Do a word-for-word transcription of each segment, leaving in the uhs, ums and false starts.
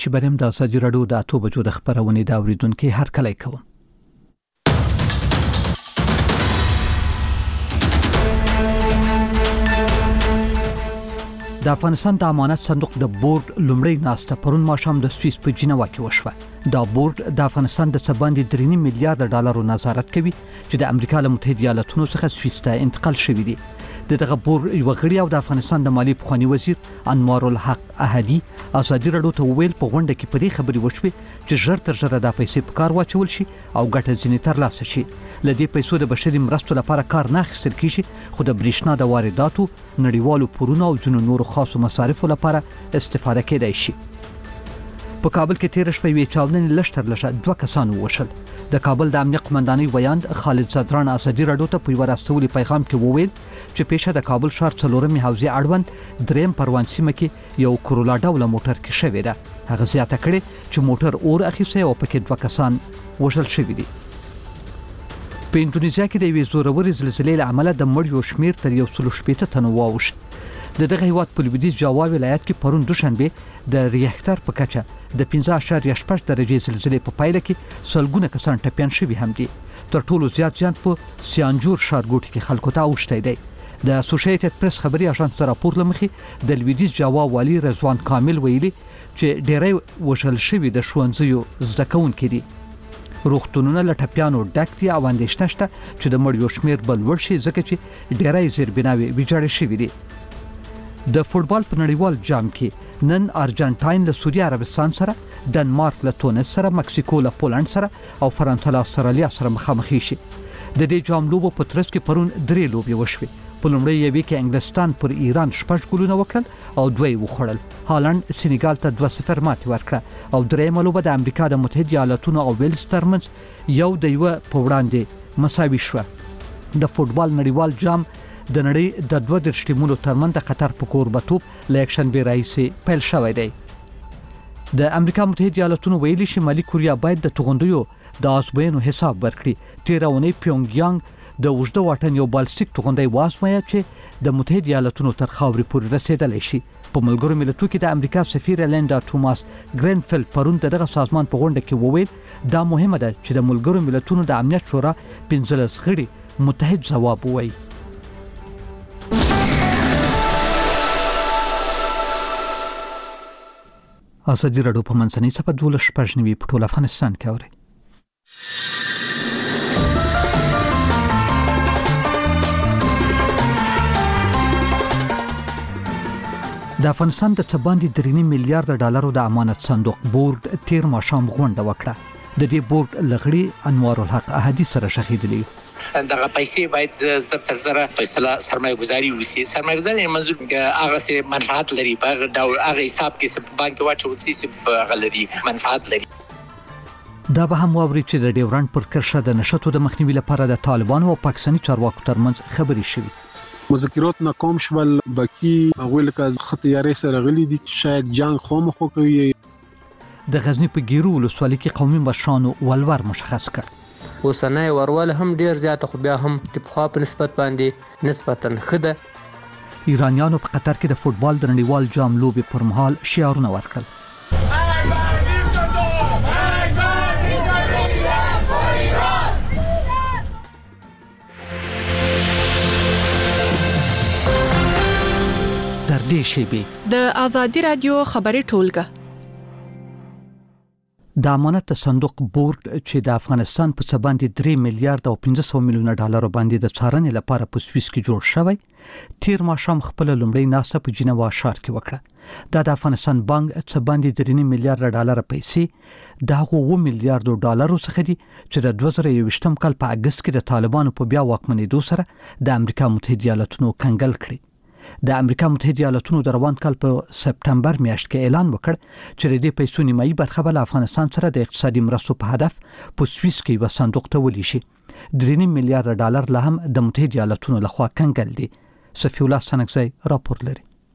چې بریم د ازادي راډیو د اتو بجو د خبرونې دا اوریدونکو هر کله کوم. د افغانستان د امانت صندوق د بورډ لومړی ناسته پرون ماښام د سویس په جنیوا کې وشوه. دا بورډ د افغانستان د څباندې درې نیم میلیارډ ډالرو نظارت کوي چې د امریکا له متحده ایالاتونو څخه سویس ته انتقال شوی دی. د دغه بورډ یو غړي او د افغانستان د مالی پخوانی وزیر انوار الحق احدی ازادي راډیو ته ویل په غونډه کې په دې خبرې وشوي چې ژر تر ژره د پیسې په کار واچول شي او ګټه ځینې ترلاسه شي. له دې پیسو د بشري مرستو لپاره کار نه اخیستل کیږي خو د بریښنا د وارداتو نړیوالو پورونو او ځینو نورو خاصو مصارفو لپاره استفاده کېدای شي. په کابل کې تیر شپه وی چاودنې لشتر لشه دوه کسان وشل. د کابل د امنیت قومندانۍ ویاند خالد زدران ازادي راډیو ته په یو راستولي پیغام کې وویل چې پیښه د کابل ښار څلورمې حوزې اړوند دریم پروان سیمه کې یو کورولا ډوله موټر کې شوې ده. هغه زیاته کړې چې موټر اور اخیسته او پکې دوه کسان وشل شوي دي. په انډونیزیا کې د یوې زورورې زلزلې له امله د مړیو شمیر تر یو سل شپېته تنو واوښت. د دغه هیواد په لویدیځ جاوا ولایت کې پرون دوشنبه د ریختر په کچه د پنځه اعشاریه شپږ درجې زلزلې په پایله کې سلګونه کسان ټپیان شوي هم دي. تر ټولو زیات زیان په سیانجور ښارګوټي کې خلکو ته اوښتی دی. د اسوسییټډ پریس خبري اژانس راپور لمخې د لویدیځ جاوا والی رضوان کامل ویلي چې ډیری وشل شوي د ښوونځیو زده کوونکي دي. روغتونونه له ټپیانو ډک دي او اندېښنه شته چې د مړیو شمیر به لوړ شي ځکه چې ډیری زیربناوې ویجاړې شوي دي. د فوټبال په نړیوال جام کې نن ارجنټاین له سعودي عربستان سره، ډنمارک له تونس سره، مکسیکو له پولند سره او فرانسه له استرالیا سره مخامخ شي. د دې جام لوبو په ترڅ کې پرون درې لوبې وشوې. په لومړۍ یوې کې انګلستان پر ایران شپږ ګولونه وکړل او دوی وخوړل. هالند سینیګال ته دوه صفر ماتې ورکړه او دریمه لوبه د امریکا د متحده ایالاتونو او ویلز ترمنځ یو د یو په وړاندې مساوي شوه. د فوټبال نړیوال جام د نړۍ د دوه دیرش ټیمونو ترمنځ د قطر په کوربتوب له یکشنبې راهیسې پیل شوی دی. د امریکا متحده ایالاتونو ویلي شمالي کوریا باید د توغندیو د ازموینو حساب ورکړي. تیره اونۍ پیونګیانګ د اوږده واټن یو بالستیک توغندی وازمویه چې د متحده ایالاتونو تر خاورې پورې رسیدلی شي. په ملګرو ملتونو کې د امریکا سفیر لیندا توماس ګرینفیلد پرون دغه سازمان په غونډه کې وویل دا مهمه ده چې د ملګرو ملتونو د امنیت شورا پنځلس غړي متحد ځواب ووایي. ازادي راډیو په منځنۍ صفحه دولس شپږ نوي په ټول افغانستان کې اوري. د افغانستان د څباندې درې نیم میلیارډ ډالرو د امانت صندوق بورډ تیر ماښام غونډه وکړه. د دې بورډ لغړي انوار الحق احدی سره شهیدلی. دغه پیسې باید زر تر زره فیصله سرمایه گذاري وشي. سرمایه گذاري منظور هغه څه منفعت لري په هغه حساب کې چې بانک واچول شي چې هغه لري منفعت لري. دا به هم واوري چې د ډیورنډ پر کرښه د نشټو د مخنیوي لپاره د طالبانو او پاکستاني چارواکو ترمنځ خبرې شوې. مذاکرات ناکام شول. باقي هغه لکه خطیاري سره غلي دي شاید جنگ خامخو کوي. د غزنی په ګیرو ولسوالۍ کې قومي مشرانو ولور مشخص کړ. اوسنۍ ورول هم ډیر زیات خو بیا هم د پخوا په نسبت باندې نسبتاً ښه ده. ایرانیانو په قطر کې د فوټبال د نړیوال جام لوبې پر مهال شعارونه ورکړل. تر دې شیبې د ازادي راډیو خبري ټولګه د امانت صندوق بورډ چې د افغانستان په څه باندې درې میلیارډ او پنځه سوه میلیونه ډالر باندې د څارنې لپاره په سویس کې جوړ شوی تیر ماښام خپل لومړی ناسته په جنیوا ښار کې وکړه. دا د افغانستان بانک څه باندې درې نیم میلیارډ ډالر پیسې د هغو اووه میلیارډ ډالرو څخه دي چې د دوه زره یوویشتم کال په اګست کې د طالبانو په بیا واکمنېدو سره د امریکا متحده ایالاتونو کنګل کړي. د امریکا متحده ایالاتونو د روان کال په سپټمبر میاشت کې اعلان وکړ چې د دې پیسو نیمایي برخه به له افغانستان سره د اقتصادي مرستو په هدف په سویس کې یو صندوق ته ولي شي. درې نیم میلیارډ ډالر لا هم د متحده ایالاتونو لخوا کنګل دي. صفی الله سنگزی راپور لري.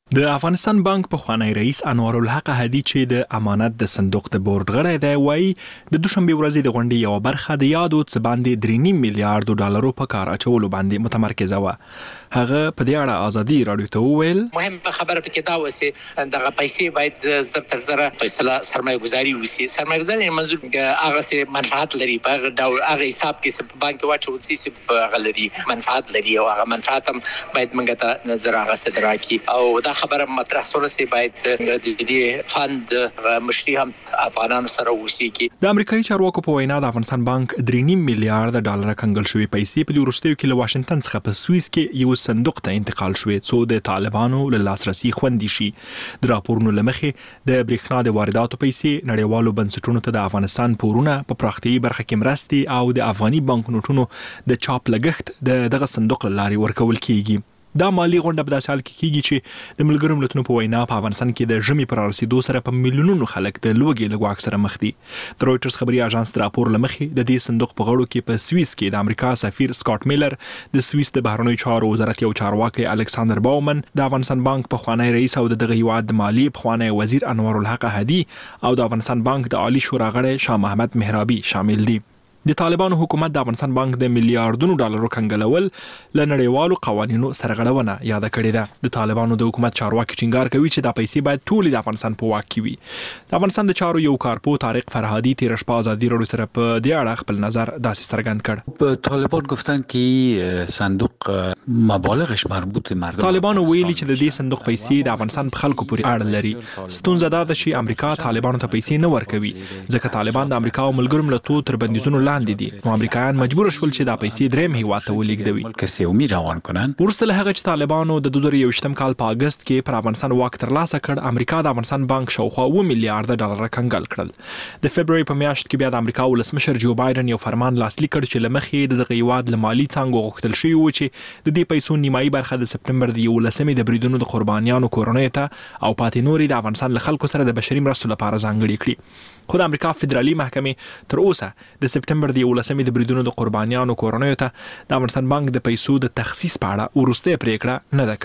د افغانستان بانک په خوانی رئیس انوار الحق هدی چې د امانت د صندوق د بورډ غړی دی وایي د دوشنبه ورځې د غونډې یو برخه د یادو څه باندې درې نیم میلیارډ ډالرو په کار اچولو باندې متمرکزه و. هغه په دې اړه ازادي رادیو ته وویل مهمه خبره پکې دا وسه دغه پیسې باید زر تر زر فیصله سرمایه گذاری وسی. سرمایه گذاری منظور هغه سه منفعت لري په هغه حساب کې چې بانک واچو چې په غلري منفعت لري او هغه منفعت هم باید منګه ته نظر هغه صدرا کی او دا خبره مطرح سره سي باید د دې فند مشري هم افغانانو سره وسی کی. د امریکایي چارواکو په وینا د افغانستان بانک درې نیم میلیارډ ډالر کنګل شوی پیسې په وروستیو کې له واشنگټن څخه په سویس کې یو صندوق ته انتقال شوی څو د طالبانو له لاسرسي خوندي شي. د راپورونو لمخې د برېښنا د وارداتو پیسې نړیوالو بنسټونو ته د افغانستان پورونه په پراختیايي برخه کې مرستي او د افغاني بانکنوټونو د چاپ لګښت د دغه صندوق لاري ورکول کیږي. دا مالی غونډه په داسې حال کې کیږي چې د ملګرو ملتونو په وینا په افغانستان کې د ژمي پر رسیدو سره په میلیونونو خلک د لوږې له ګواښ سره مخ دي. د رويټرز خبري اژانس راپور لمخې د دې صندوق په غړو کې په سویس کې د امریکا سفیر سکاٹ میلر، د سویس د بهرنیو چارو وزارت یو چارواکي الکساندر باومن، د افغانستان بانک په خوانی رئیس او دغه هیواد د مالی په خوانی وزیر انوار الحق هدی او د افغانستان بانک د عالی شورا غړی شاه محمد مهرابي شامل دي. د طالبانو حکومت د افغانستان بانک د میلیارډونو ډالرو کنګلول ل نړیوالو قوانینو سرغړونه یاد کړې ده. د طالبانو د حکومت چارواکي ټینګار کوي چې دا پیسې باید ټول د افغانستان په واک کې وي. د افغانستان د چارو یو کارپو طارق فرهادي تیر شپه ازادي رادیو سره په دې اړه خپل نظر داسې څرګند کړ. طالبان گفتن که صندوق مبالغش مربوط به مردم. طالبانو ویلي چې د دې صندوق پیسې د افغانستان په خلکو پورې اړه لري. ستونزه دا ده چې امریکا طالبانو ته پیسې نه ورکوي ځکه طالبان د امریکا او ملګرو ملتونو تر بندیزونو لاندې دي. نو امریکایان مجبور شول چې دا پیسې دریم هیواد ته ولېږدوي. ملک سومي روان کنن. ورسره هغه چې طالبانو د دوه زره یوویشتم کال په اگست کې پر افغانستان واک ترلاسه کړ، امریکا د افغانستان بانک شاوخوا اوه میلیارډ ډالر کنګل کړل. د فبرवरी په میاشت کې بیا د امریکا ولسمشر جو بایدن یو فرمان لاسلیک کړ چې لمخې د دغه هیواد له مالی څنګه غوښتل شوی و چې د دې پیسو نیمایي برخه د سپټمبر د یولسمې د بریدونو د قربانیانو کورنۍ ته او پاتې نوري د افغانستان له خلکو سره د بشري مرستو لپاره ځانګړي کړي. خو د امریکا فدرالي محکمې تر اوسه د سپټمبر د یولسمې د بریدونو د قربانیانو کورنۍ ته د افغانستان بانک د پیسو د تخصیص په اړه ورسته پریکړه نه ده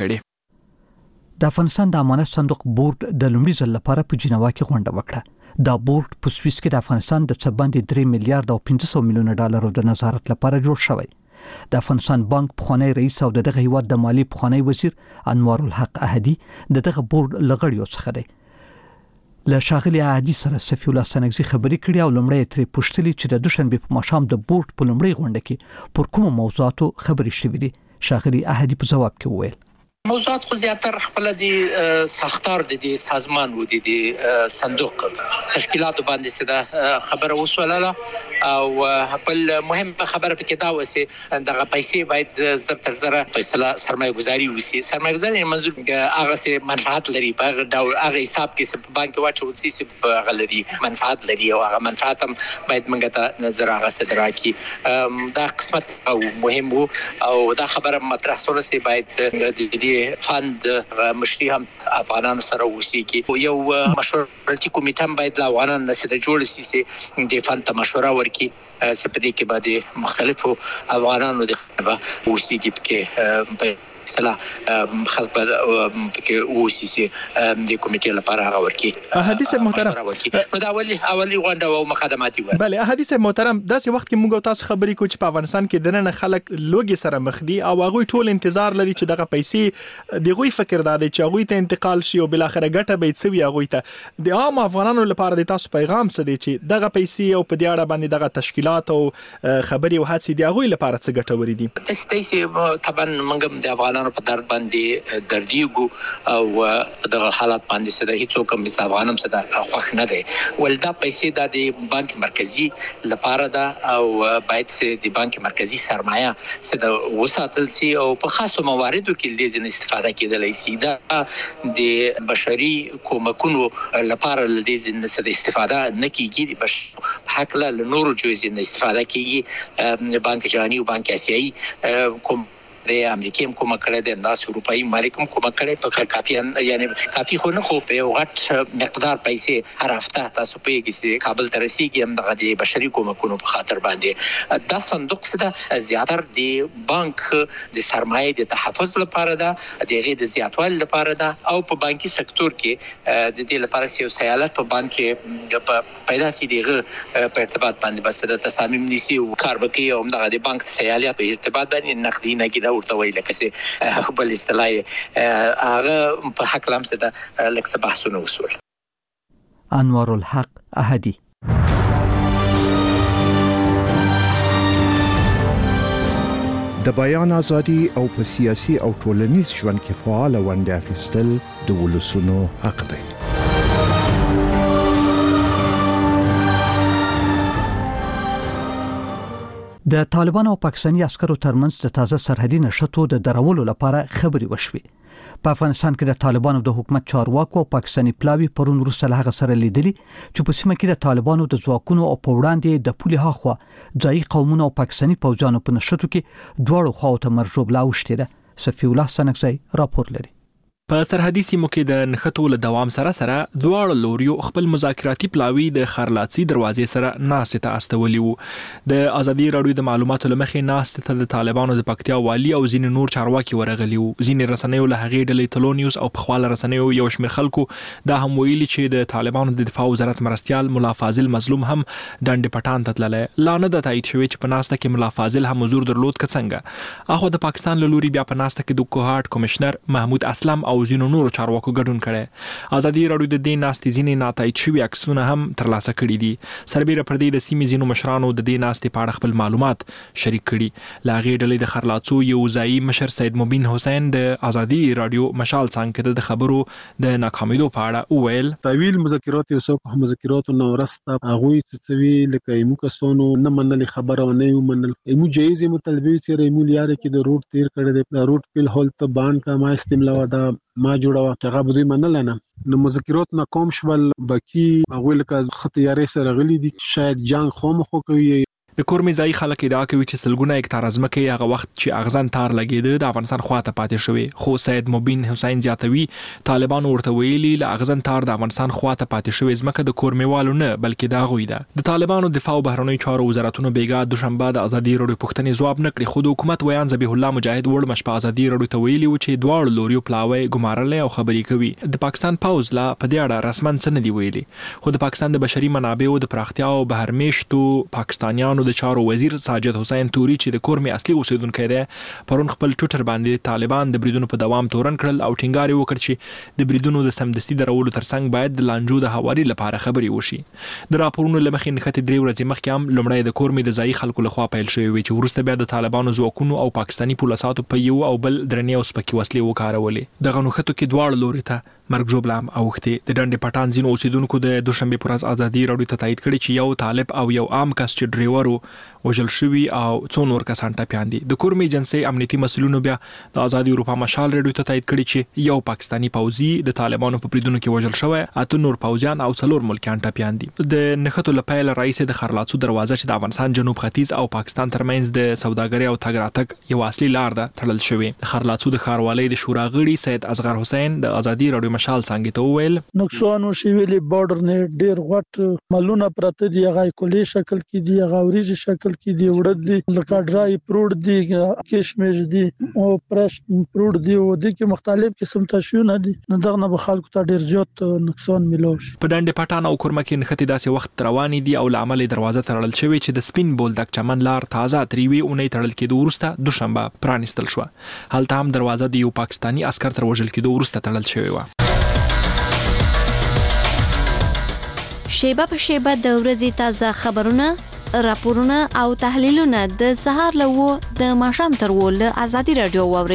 کړې. د افغانستان د امانت صندوق بورډ د لومړي ځل لپاره په جنیوا کې غونډه وکړه. دا بورډ په سویس کې د افغانستان د څه باندې درې میلیارډ او پنځه سوه میلیونه ډالرو د نظارت لپاره جوړ شوی. د افغانستان بانک پخوانی رئیس او دغه هیواد د مالی پخوانی وزیر انوار الحق احدی دغه بورډ لغړیو څخه دی. له شاغلي عادي سره سفیر الله سنگزي خبري کړې او لمړی ترې پوښتلې چې د دوشنبه په ماښام د بورډ په لمړی غونډه کې پر کومو موضوعاتو خبري شوې دي. شاغلي احدی په جواب کې وویل موضوعات خو زیاتر خپل دي ساختار دي دي سازمان و دي دي صندوق تشکیلات باندې سره خبره وسوله او خپل مهمه خبره پکې دا وسه دغه پیسې باید زر تر زر فیصله سرمایه گذاری وسی. سرمایه گذاری منظور هغه سه منفعت لري په هغه حساب کې چې بانک واچو چې په غلري منفعت لري او هغه منفعت هم باید منګه ته نظر هغه صدرا کی. دا قسمت او مهم وو او دا خبره مطرح سره سي باید د فند مشري هم افغانانو سره وسی کی. یو مشورتي کمیټه هم باید لا افغانانو سره جوړ شي چې د فند ته مشوره ورکړي. سپدې کې باندې مختلفو افغانانو د وسی کی کې سلا خلق کې وسی چې د کمیټې لپاره هغه ورکی. حدیث محترم نو دا اولی اولی غونډه او مقدماتي و. بله حدیث محترم داسې وخت کې موږ تاسو خبرې کوو چې په افغانستان کې دنه خلک لوګي سره مخ دي او هغه ټول انتظار لري چې دغه پیسې دغه فکر دا دی چې هغه ته انتقال شي او بل اخره ګټه به تسوي هغه ته د عام افغانانو لپاره د تاسو پیغام څه دی چې دغه پیسې او په دې اړه باندې دغه تشکیلات او خبري او هڅې دی هغه لپاره څه ګټوري دي. تاسو طبعا موږ د افغانانو په درد باندې دردیګو او دغه حالات باندې سره هیڅ کوم افغانم سره خوښ نه دی. ولدا پیسې د بانک مرکزی لپاره ده او باید چې د بانک مرکزی سرمایه سره وساتل شي او په خاصو مواردو کې د دې استفاده کېدلای شي. دا د بشري کومکونو لپاره د دې سره استفاده نه کیږي. په حق له نورو جزئي استفاده کیږي. بانک جهانی او بانک آسیایي کوم د امریکا هم کومه کړې ده د اروپאי ممالک هم کومه کړې په کافي یعنی کافي خو نه خو په غټ مقدار پیسې هر هفته تاسو پیږي چې کابل ته رسیدي هم د بشري کومکونو په خاطر باندې دا صندوق څخه زیاتره د بانک د سرمایې د تحفظ لپاره ده د غیر د زیاتوالي لپاره ده او په بانکي سکتور کې د دې لپاره یو سیالت په بانک کې پیدا شي دغه په ارتباط باندې بس د تصامیم نيسي او کار وکي او د بانک سیالت په ارتباط باندې نقدي نه کیدا ورته ویل کسي بل اصطلاح هغه په حق لمسه ده لکه بحثونه وسول. انوار الحق احدی. د بیان ازادي او په سیاسي او ټولنیز ژوند کې فعال ونډه اخیستل د ولسونو حق دی. د طالبانو او پاکستاني عسکرو ترمنځ د تازه سرحدي نښتو د درولو لپاره خبري وشوي. په افغانستان کې د طالبانو د حکومت چارواکو او پاکستاني پلاوی پرون وروسته له هغه سره لیدلي چې په سیمه کې د طالبانو د ځواکونو او په وړاندې د پولي هاخوا ځایي قومونو او پاکستاني پوځیانو په نښتو کې دواړو خواو ته مرجوبله اوښتې ده. صفي الله سنکزی راپور لري. په سرحدي سیمو کې د نښتو له دوام سره سره دواړو لوریو خپل مذاکراتي پلاوی د خرلاڅي دروازې سره ناست ته استولي وو. د ازادي راډیو د معلوماتو لمخې ناست ته د طالبانو د پکتیا والی او ځین نور چارواکي ورغلي وو. ځین رسنیو له هغې ډلې تلونیوس او په خواله رسنیو یو شمېر خلکو دا هم ویلي چې د طالبانو د دفاع وزارت مرستيال ملا فاضل مظلوم هم ډنډ پټان ته تللی. لا نه د تایید شوی چې په ناسته کې ملا فاضل هم حضور درلود که څنګه. اخو د پاکستان له لوري بیا په ناسته کې د کوهاټ کمشنر محمود اسلم او ځینو نورو چارواکو ګډون کړي. ازادي راډیو د دې ناستې ځینې ناتایید شوي عکسونه هم ترلاسه کړي دي. سربېره پر دې د سیمې ځینو مشرانو د دې ناستې په اړه خپل معلومات شریک کړي. له هغې ډلې د خرلاڅو یو ځایي مشر سید مبین حسین د ازادي راډیو مشال څانګې د خبرو د ناکامیدو په اړه وویل طویل مذاکرات یو څوک مذاکرات نو ورسته هغه څه وی لکه ایمو کسانو نه منل خبره نه منل ایمو جایز مطالبه چې ایمو لیاره کې د روټ تیر کړي د روټ په هول ته بان کا ما استعمال ودا ما جوړه هغه به منل نه نو مذاکرات ناکام شول باقي هغه لکه خطیاري سره غلي دي شاید جنگ خامخو کوي. د کورمي ځای خلک ادعا کوي چې سلګونه هکتار ځمکه هغه وخت چې اغزن تار لګیده د افغانستان خواته پاتې شوی. خو سید مبین حسین زیاتوي طالبانو ورته ویلي ل اغزن تار د افغانستان خواته پاتې شوی ځمکه د کورمیوالو نه بلکې د غوي ده. د طالبانو دفاع او بهرنی چارو وزارتونو بیګا دوشنبه د ازادي راډیو پښتنې جواب نکړي. خو د حکومت ویان ذبیح الله مجاهد وړ مشپ ازادي راډیو ته ویلي و چې دواړو لوریو پلاوی ګمارل او خبري کوي. د پاکستان پاوز لا په دې اړه رسمن څه نه دی ویلي. خو د پاکستان د بشري منابعو د پراختیا او بهرمیشتو پاکستانیانو د چارو وزیر ساجد حسین توري چې د کورمي اصلي اوسیدونکو دی پرون خپل ټوټر باندې طالبان د بریدونو په دوام تورن کړل او ټینګار وکړ چې د بریدونو د سمدستي درولو ترڅنګ باید د لانجو د حواري لپاره خبري وشي. د راپورونو لمخې نښتې درې ورځې مخکې هم لومړی د کورمي د ځایي خلکو لخوا پیل شوی وي چې وروسته بیا د طالبانو ځواکونو او پاکستاني پولیساتو په یو او بل درنې او سپکې وسلې وکارولې. د غنوختو کې دواړو لوري ته مرګ جوړلام اوختي. د ډنډ پټان ځینو اوسیدونکو د دوشنبه پر ورځ ازادي راډیو ته تایید کړي چې یو طالب او یو عام کس چې ډرایور وژل شوی او څو نور کسان ټپیان دي. د کورمي جنسي امنیتي مسولینو بیا د ازادي اروپا مشال راډیو ته تایید کړي چې یو پاکستاني پوځي د طالبانو په بریدونو کې وژل شوی، اته نور پوځیان او څلور ملکیان ټپیان دي. د نښتو لپاره رئیس د خرلاڅو دروازه چې د افغانستان جنوب ختیځ او پاکستان ترمنځ د سوداګرۍ او تګ راتګ یو اصلي لار ده تړل شوی. د خرلاڅو د ښاروالۍ د شورا غړي سید اصغر حسین د ازادي راډیو مشال څنګه ته ویل نقصانو شویلې بارډر نه ډیر غټ ملونه پرته دی هغه کلی شکل کې دی هغه وريجي شکل کې دی وړد دی لکه ډرای پروډ دی کشمش دی او پرش پروډ دی او د کې مختلف قسم تشونه دي نو دغه نه خلکو ته ډیر زیات نقصان ملوش. په ډنډ پټان او کورمه کې نښتې داسې وخت روانې دي او لعمل دروازه تړل شوی چې د سپین بولدک چمن لار تازه تریوي اونۍ تړل کېدو وروسته دوشنبه پرانستل شو. هلته هم دروازه د یو پاکستاني عسكر تر وژل کېدو وروسته تړل شوی و. شیبه په شیبه د ورځې تازه خبرونه، راپورونه او تحلیلونه د سهار لوو د ماښام تر ول ازادي راډیو ووري.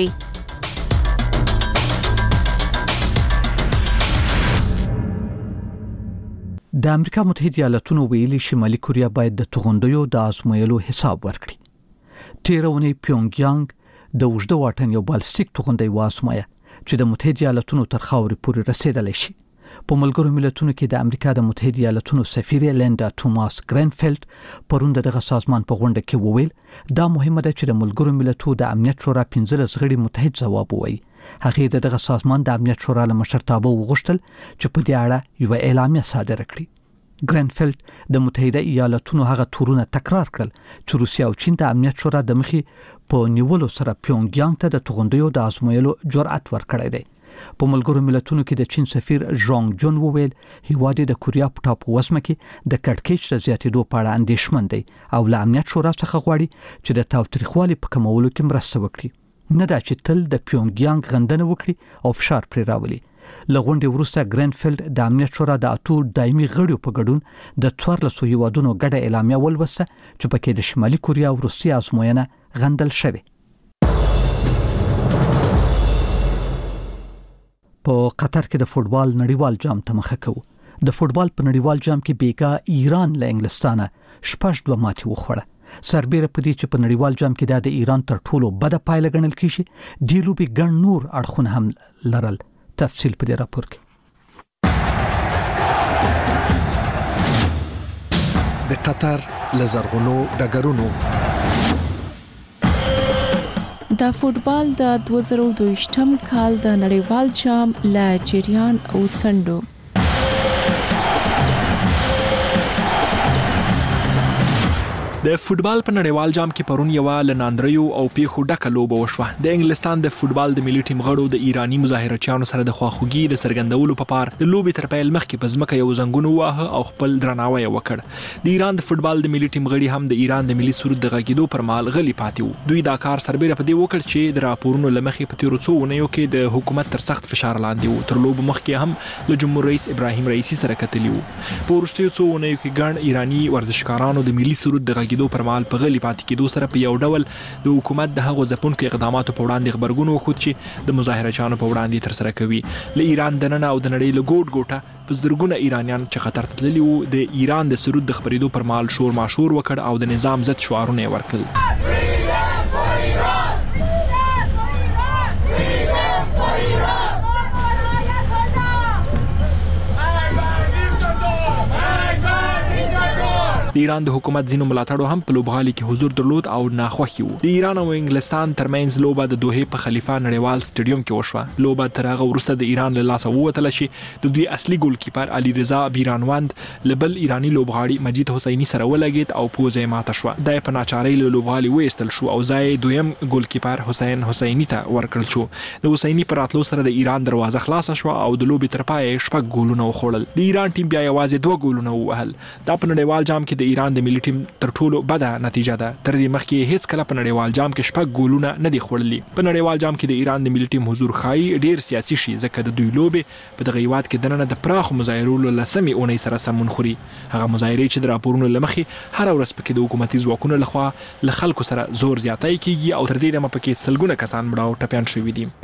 د امریکا متحده ایالاتونو ویلي شمالي کوریا باید د توغندیو د ازمویلو حساب ورکړي. تیرونی پیونګیانګ د وژده واټن یو بالستیک توغندی وازمایه چې د متحده ایالاتونو تر خاورې پورې رسیدلی شي. په ملګرو ملتونو کې د امریکا د متحده ایالاتونو سفیر لیندا توماس ګرینفیلد پرون دغه سازمان په غونډه کې وویل دا مهمه ده چې د ملګرو ملتونو د امنیت شورا پنځلس غړي متحد ځواب ووایي. هغه دغه سازمان د امنیت شورا له مشرتابه وغوښتل چې په دې اړه یو اعلامیه صادره کړي. ګرینفیلد د متحده ایالاتونو هغه تورونه تکرار کړل چې روسیا او چین د امنیت شورا د مخې په نیولو سره پیونګیانګ ته د توغندیو د ازمویلو جرأت ورکړی دی. په ملګرو ملتونو کې د چین سفیر ژانګ جون وویل هیواد د کوریا په ټاپو وسمه کې د کړکېچ د زیاتېدو په اړه اندېښمن دی او له امنیت شورا څخه غواړي چې د تاوتریخوالي په کمولو کې مرسته وکړي. نه دا چې تل د پیونګیانګ غندنه وکړي او فشار پرې راولي. له غونډې وروسته ګرینفیلد د امنیت شورا د اتو دایمي غړیو په ګډون د څوارلسو هیوادونو ګډه اعلامیه ولوسته چې پکې د شمالي کوریا او روسیې ازموینه غندل شوې. په قطر کې د فوتبال نړیوال جام ته مخه کوو. د فوتبال په نړیوال جام کې بیګا ایران له انګلستانه شپږ دوه ماتې وخوړه. سربېره په دې چې په نړیوال جام کې د ایران تر ټولو بده پایله ګڼل کیږي، د لوبې ګڼ نور اړخونه هم لرل. تفصیل په دې راپور کې. د قطر لزرغونو ډګرونو د فوتبال د دوه زره دوه کال د نړیوال جام له جریان او څنډو د فوتبال په نړیوال جام کې پرون یو لناندریو او پیخو ډکه لوبه وشوه. د انګلستان د فوتبال د ملي ټیم غړو د ایرانی مظاهرچیانو سره د خواخوږي د څرګندولو په پار د لوبې تر پیل مخکې په ځمکه یو زنګون ووهه او خپل درناوی وکړ. د ایران د فوتبال د ملي ټیم غړي هم د ایران د ملي سرود د غږیدو پر مهال غلي پاتې وو. دوی دا کار سربېره په دې وکړ چې د راپورونو لمخې په تیرو څو اونیو کې د حکومت تر سخت فشار لاندې وو. تر لوبو مخکې هم د جمهور رئیس ابراهیم رئیسی سره کتلی وو. په وروستیو څو اونیو کې ګڼ ایرانی ورزشکارانو د ملي سرود د غږیدو پر مهال په پاتې کېدو سره په یو ډول د حکومت د هغو ځپونکو اقداماتو په وړاندې غبرګون وښود چې د مظاهرچیانو په وړاندې ترسره کوي. له ایران دننه او د نړۍ له ګوټ ګوټه په زرګونه ایرانیان چې قطر ته تللي وو د ایران د سرود د خپرېدو پر مهال شور ماشور وکړ او د نظام ضد شعارونه یې ورکړل. د ایران د حکومت ځینو ملاتړو هم په لوبغالي کې حضور درلود او ناخوښي وو. د ایران او انګلستان ترمنځ لوبه د دوحې په خلیفه نړیوال سټیډیوم کې وشوه. لوبه تر هغه وروسته د ایران له لاسه ووتله چې د دوی اصلي ګولکیپر علي رضا بیرانوند له بل ایرانی لوبغاړي مجید حسیني سره ولګید او پوزه یې ماته شوه. دا په ناچارۍ له لوبغالي وایستل شو او ځای دویم ګولکیپر حسین حسیني ته ورکړل شو. د حسیني پر راتلو سره د ایران دروازه خلاصه شوه او د لوبې تر پایه شپږ ګولونه وخوړل. د ایران ټیم بیا یوازې دوه ګولونه ووهل. دا په نړیوال جام کې د ایران د ملي ټیم تر ټولو بده نتیجه ده. تر دې مخکې هیڅ کله په نړیوال جام کې شپږ ګولونه نه دي خوړلي. په نړیوال جام کې د ایران د ملي ټیم حضور ښایي ډیر سیاسي شي ځکه د دوی لوبې په دغه هیواد کې دننه د پراخو مظاهرو له لسمې اونۍ سره سمون خوري. هغه مظاهرې چې د راپورونو له مخې هره ورځ پکې د حکومتي ځواکونو لخوا له خلکو سره زور زیاتی کیږي او تر دې دمه پکې سلګونه کسان مړه او ټپیان شوي دي.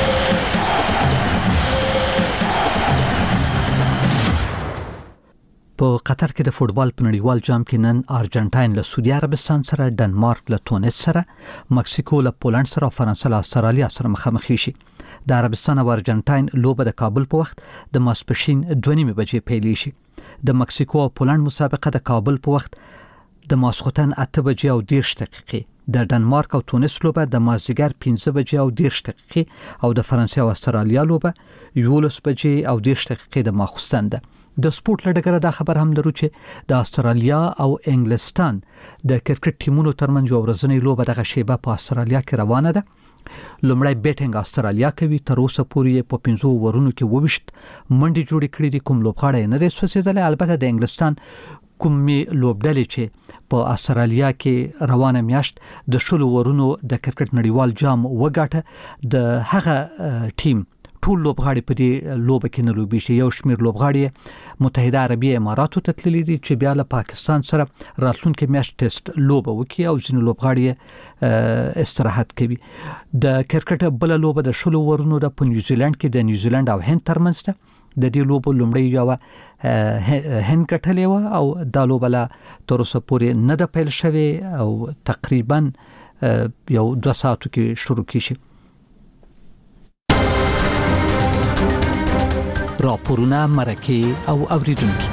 په قطر کې د فوتبال په نړیوال جام کې نن ارجنټاین له سعودي عربستان سره، ډنمارک له تونس سره، مکسیکو له پولند سره او فرانسه له استرالیا سره مخامخ شي. د عربستان او ارجنټاین لوبه د کابل په وخت د ماسپښین دوه نیمې بجې پیل شي. د مکسیکو او پولند مسابقه د کابل په وخت د ماسخوتن اته بجې او دېرش دقیقې، د ډنمارک او تونس لوبه د مازدیګر پنځه بجې او دېرش دقیقې او د فرانسه او استرالیا لوبه یولس بجې او دېرش دقیقې د ماخوستن ده. د سپورت لډګره دا خبر هم لرو چې د استرالیا او انګلستان د کرکټ ټیمونو ترمنځ یو ورځنۍ لوبه دغه شیبه په استرالیا کې روانه ده. لومړی بیټینګ استرالیا کوي. تر اوسه پورې په پنځو ورونو کې وویشت منډې جوړې کړې دي. کوم لوبغاړی نه دی سوځېدلی. البته د انګلستان کومې لوبډلې چې په استرالیا کې روانه میاشت د شلو ورونو د کرکټ نړیوال جام وګاټه، د هغه ټیم ټول لوبغاړي په دې لوبه کې نه لوبي شي. یو شمیر لوبغاړي متحده عربي اماراتو ته تللي دي چې بیا له پاکستان سره راتلونکي میاشت ټیسټ لوبه وکړي او ځینې لوبغاړي استراحت کوي. د کرکټ بل لوبه د شلو ورونو د په نیوزیلند کې د نیوزیلند او هند ترمنځ ده. د دې لوبو لومړی یو هند ګټلې و او دا لوبه لا تر اوسه پورې نه ده پیل شوې او تقریبا یو دوه ساعتو کې شروع کیږي. راپورونه، مرکې او اوریدونکي.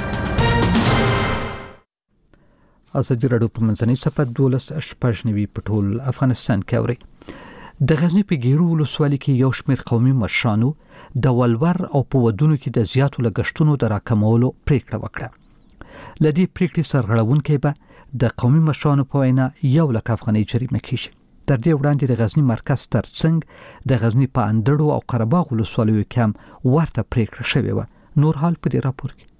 ازادي راډیو په منځنۍ صفحه دولس شپږ نوي په ټول افغانستان کې اوري. د غزنی په ګیرو ولسوالۍ کې یو شمېر قومي مشرانو د ولور او په ودونو کې د زیاتو لګښتونو د راکمولو پریکړه وکړه. لدې پریکړې سرغړونکي به د قومي مشرانو په وینا یو لک افغانۍ جریمه کیږي. تر دې وړاندې د غزنی مرکز ترڅنګ د غزنی په اندړو او قرهباغ ولسوالیو کې هم ورته پریکړه شوې و. نور حال په دې راپور کې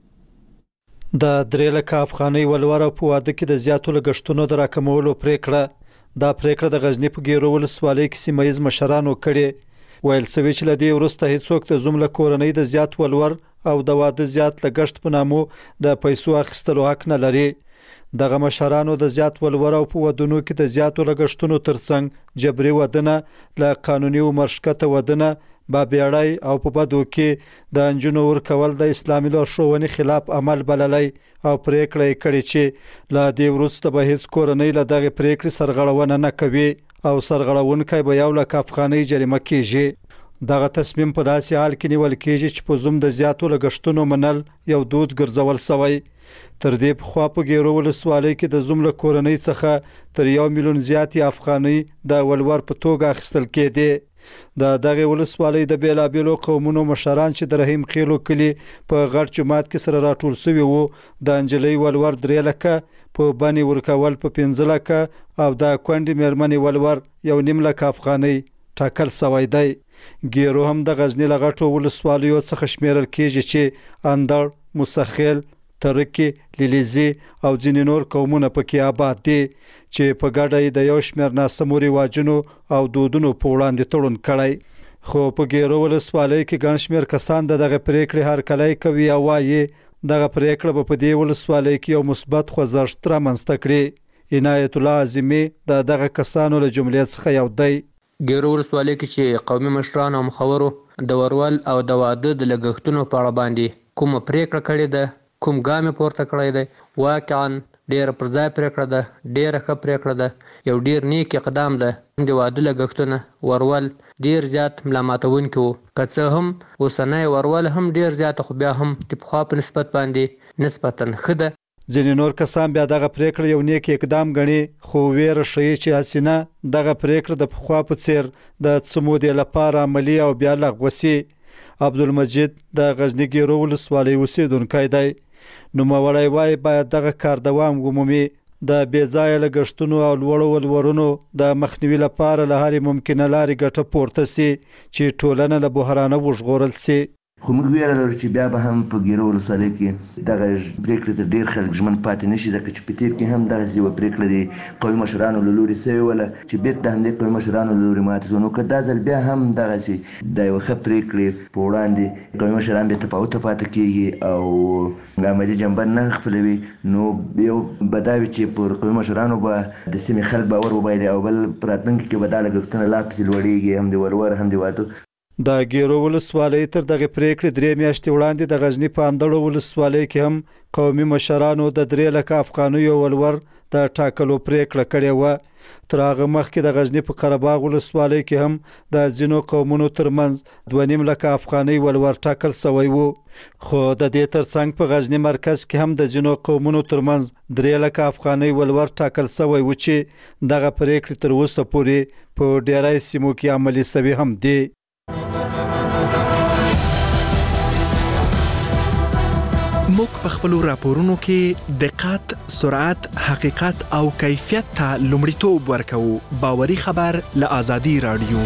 د درې لک افغانۍ ولور په واده کې د زیاتو لګښتونو د راکمولو پریکړه دا پریکړه د غزنی په ګیرو ولسوالۍ کې سیمایز مشرانو کړې. ویل سوي چې لدې وروسته هیڅوک د زموږ کورنۍ د زیات ولور او د واده زیات لګښت په نامو د پیسو اخیستلو حق نه لري. دغه مشرانو د زیات ولور او په ودونو کې د زیاتو لګښتونو ترڅنګ جبري ودونه، له قانوني عمر ښکته ودونه، بابیړی او په بدو کې د انجونو ورکول د اسلامي لارښوونې خلاف عمل بللی او پریکړه یې کړې چې له دې وروسته به هیڅ کورنۍ له دغه پریکړې سرغړونه نه کوي او سرغړونکی به یو لک افغانۍ جریمه کیږي. دغه تصمیم په داسې حال کې نیول کیږي چې په زوم د زیاتو لګښتونو منل یو دود ګرځول شوی. تر دې په خوا په ګیرو ولسوالۍ کې د زوم له کورنۍ څخه تر یو میلیون زیاتې افغانۍ د ولور په توګه اخیستل کېدې. د دغه ولسوالۍ د بیلابیلو قومونو مشران چې د رحیم خیلو کلی په غټ جماعت کې سره راټول شوي وو، د انجلۍ ولور درې لکه، په بني ورکول په پنځه لکه او د کونډې میرمنې ولور یو نیم لک افغانۍ ټاکل شوی دی. ګیرو هم د غزنی له غټو ولسوالیو څخه شمیرل کېږي چې اندړ، موسخیل، ترکی، لیلیزي او ځینې نور قومونه پکې آباد دي چې په ګډه د یو شمېر ناسمو رواجونو او دودونو په وړاندې تړون کړی. خو په ګیرو ولسوالۍ کې ګڼ شمېر کسان د دغه پریکړې هرکلی کوي او وایي دغه پریکړه به په دې ولسوالۍ کې یو مثبت خوځښت رامنځته کړي. عنایت الله اعظمي د دغه کسانو له جملې څخه یو دی. ګیرو ولسوالۍ کې چې قومي مشرانو او مخورو د ورول او د واده د لګښتونو په اړه باندې کومه پریکړه کړې ده، کوم ګام پورته کړی دی، واقعا ډیره پر ځای پریکړه ده، ډیره ښه پریکړه ده، یو ډیر نیک اقدام ده. د واده لګښتونه ورول ډیر زیات ملامتونکي وو، که څه هم اوسنی ورول هم ډیر زیات، خو بیا هم د پخوا په نسبت باندې نسبتا ښه ده. ځینې نور کسان بیا دغه پریکړه یو نیک اقدام ګڼي، خو ویره ښیي چې حسینه دغه پریکړه د پخوا په څیر د څه مودې لپاره عملي او بیا لغوه سي. عبدالمجید د غزنی ګیرو ولسوالۍ اوسیدونکی دی. نوموړی وایي باید دغه کار دوام ومومي، د بې ځایه لګښتونو او لوړو ولورونو د مخنیوي لپاره له هرې ممکنه لارې ګټه پورته سي چې ټولنه له بحرانه وژغورل سي. خو موږ ویره لرو چې بیا به هم په ګیرو ولسوالۍ کې دغه پریکړې ته ډېر خلک ژمن پاتې نه شي، ځکه چې په تېر کې هم دغسې یوه پریکړه د قومي مشرانو له لورې شوې وله چې بېرته د همدې قومي مشرانو له لورې ماته شوه. نو که دا ځل بیا هم دغسې د یوه ښه پریکړې په وړاندې قومي مشران بې تفاوته پاتې کېږي او عملي جنبه نه خپلوي، نو یو به دا وي چې پر قومي مشرانو به د سیمې خلک باور وبایلي او بل په راتلونکي کې به دا لګښتونه لا پسې لوړېږي، هم د ولور هم د واده. د ګیرو ولسوالۍ تر دغه پریکړې درې میاشتې وړاندې د غزنی په اندړو ولسوالۍ کې هم قومي مشرانو د درې لکه افغانیو ولور د ټاکلو پریکړه کړې وه. تر هغه مخکې د غزنی په قرهباغ ولسوالۍ کې هم د ځینو قومونو ترمنځ دوه نیم لکه افغانۍ ولور ټاکل شوی و. خو د دې ترڅنګ په غزنی مرکز کې هم د ځینو قومونو ترمنځ درې لکه افغانۍ ولور ټاکل شوی و چې دغه پریکړې تر اوسه پورې په ډیری سیمو کې عملي شوي هم دي. موږ په خپلو راپورونو کې دقت، سرعت، حقیقت او کیفیت ته لومړیتوب ورکوو. باوري خبر له آزادي راډیو.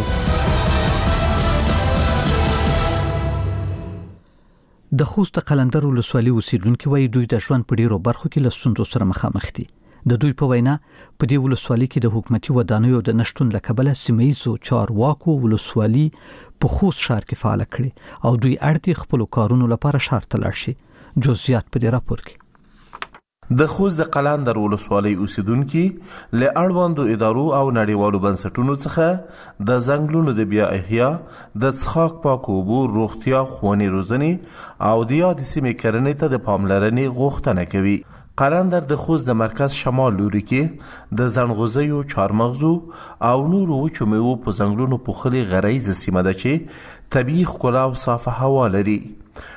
د خوست قلندر ولسوالۍ اوسیدونکي وایي دوی د ژوند په ډیرو برخو کې له ستونزو سره مخامخ دي. د دوی په وینا په دې ولسوالۍ کې د حکومتي ودانیو د نشټون له کبله سیمه‌ییزو چارواکو ولسوالۍ په خوست ښار کې فعاله کړې او دوی اړ دي خپلو کارونو لپاره ښار ته لاړ شي. جزئیات په دې راپور کې. د خوست د قلندر ولسوالۍ اوسیدونکي له اړوندو ادارو او نړیوالو بنسټونو څخه د ځنګلونو د بیا احیا، د څښاک پاکو اوبو، روغتیا، ښوونې روزنې او د یادې سیمې کرنې ته د پاملرنې غوښتنه کوي. قلندر د خوست د مرکز شمال لوري کې د زنغوزیو، چارمغزو او نورو وچو میوو په ځنګلونو پوښلې غرایزه سیمه ده چې طبیعي ښکلا او صافه هوا لري.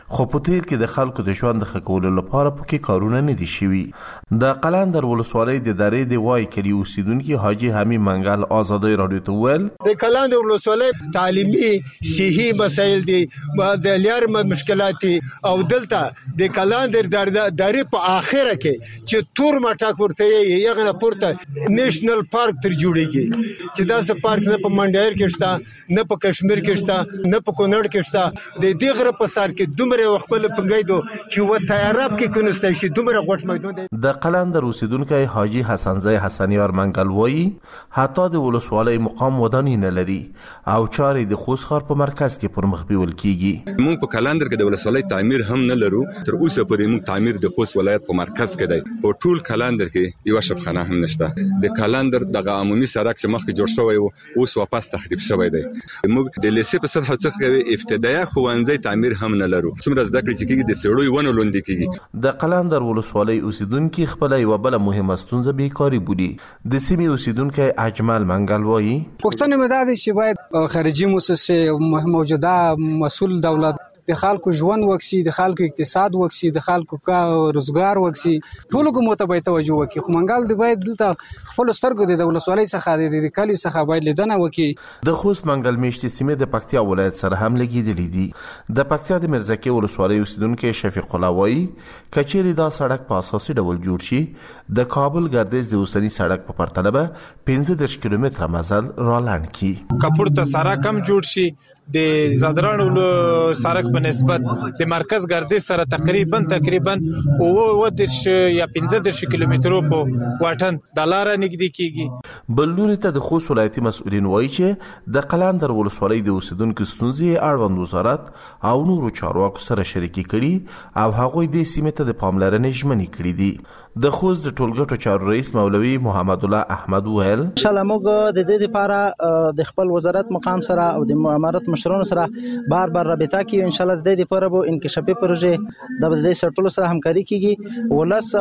خو په تیر کې د خلکو د ژوند د ښه کولو لپاره پکې کارونه نه دي شوي. د قلندر ولسوالۍ د درې د وای کلي اوسیدونکي حاجي حمید منګل ازادۍ رادیو ته وویل د قلندر ولسوالۍ تعلیمي صحي مسایل دي د لارې مشکلات او دلته د قلندر درې په اخره کې چې تور مټاک ورته یې یغه پورته نېشنل پارک تر جوړیږي چې دا څه پارک نه په منډیر کې شته نه په کشمیر کې شته نه په کونړ کې شته د دې غره په سر کې دومره خپل پنګیدو چې و تیاراب کې کونسته شي دومره غټ میدان دی. د قلندر اوسیدونکي حاجي حسن زئی حسنیار منګل وایي حتی د ولسوالۍ مقام ودانۍ نه لري او چارې د خوست ښار په مرکز کې پر مخ بیول کیږي. موږ په قلندر کې د ولسوالۍ تعمیر هم نه لرو، تر اوسه پورې موږ تعمیر د خوست ولایت په مرکز کې دی. په ټول قلندر کې یو شفخانه هم نشته. د قلندر دغه عمومي سړک چې مخکې جوړ شوی و اوس واپس تخریب شوی دی. موږ د لیسې په سطح څخه ابتدایي ښوونځي تعمیر هم نه لرو. څومره زده کړې چې کېږي د څېړو ونه لوندې کېږي. د قلندر ولسوالۍ اوسیدونکي خپل یو بل مهمه ستونزه بیکاري بولي. د سیمې اوسیدونکي اجمل منګل وایي پوښتنه مې دا ده چې باید خارجي مؤسسې موجوده مسؤل دولت د خلکو ژوند وکسي، د خلکو اقتصاد وکسي، د خلکو روزګار وکسي، ټولو کومو ته باید توجه وکړي. خو منګل دی باید دلته خپل سترګو د ولسوالۍ څخه د کلیو څخه باید لیدنه وکړي. د خوست منګل میشتې سیمې د پکتیا ولایت سره هم لګېدلې دي. د پکتیا د میرزکې ولسوالۍ اوسیدونکي شفیق الله وایي کچېرې دا سړک په اساسي ډول جوړ شي د کابل ګردیز د اوسني سړک په پرتله به پنځه دېرش کیلومتره مزل رالاند کی. کپور ته سړک کم جوړ شي د زادران سړک په نسبت د مرکز ګردیز سره تقریبا تقریبا اوه دېرش یا پنځه دېرش کیلومترو په واټن د لارې نږدې کیږي. بل لوري ته د خوست ولایتي مسؤلین وایي چې د قلندر ولسوالۍ د اوسیدونکو ستونزې اړوند وزارت او نورو چارواکو سره شریکي کړي او هغوی د سیمې ته د پاملرنې ژمنې کړي دي. د خوست د ټولګټو چارو رئیس مولوي محمد الله احمد ویل ان شاء الله موږ د دې لپاره د خپل وزارت مقام سره او د امارت مشرانو سره بار بار رابطه کوي. ان شاء الله د دې لپاره به انکشافي پروژې د دې سرټولو سره همکاري کیږي. ولس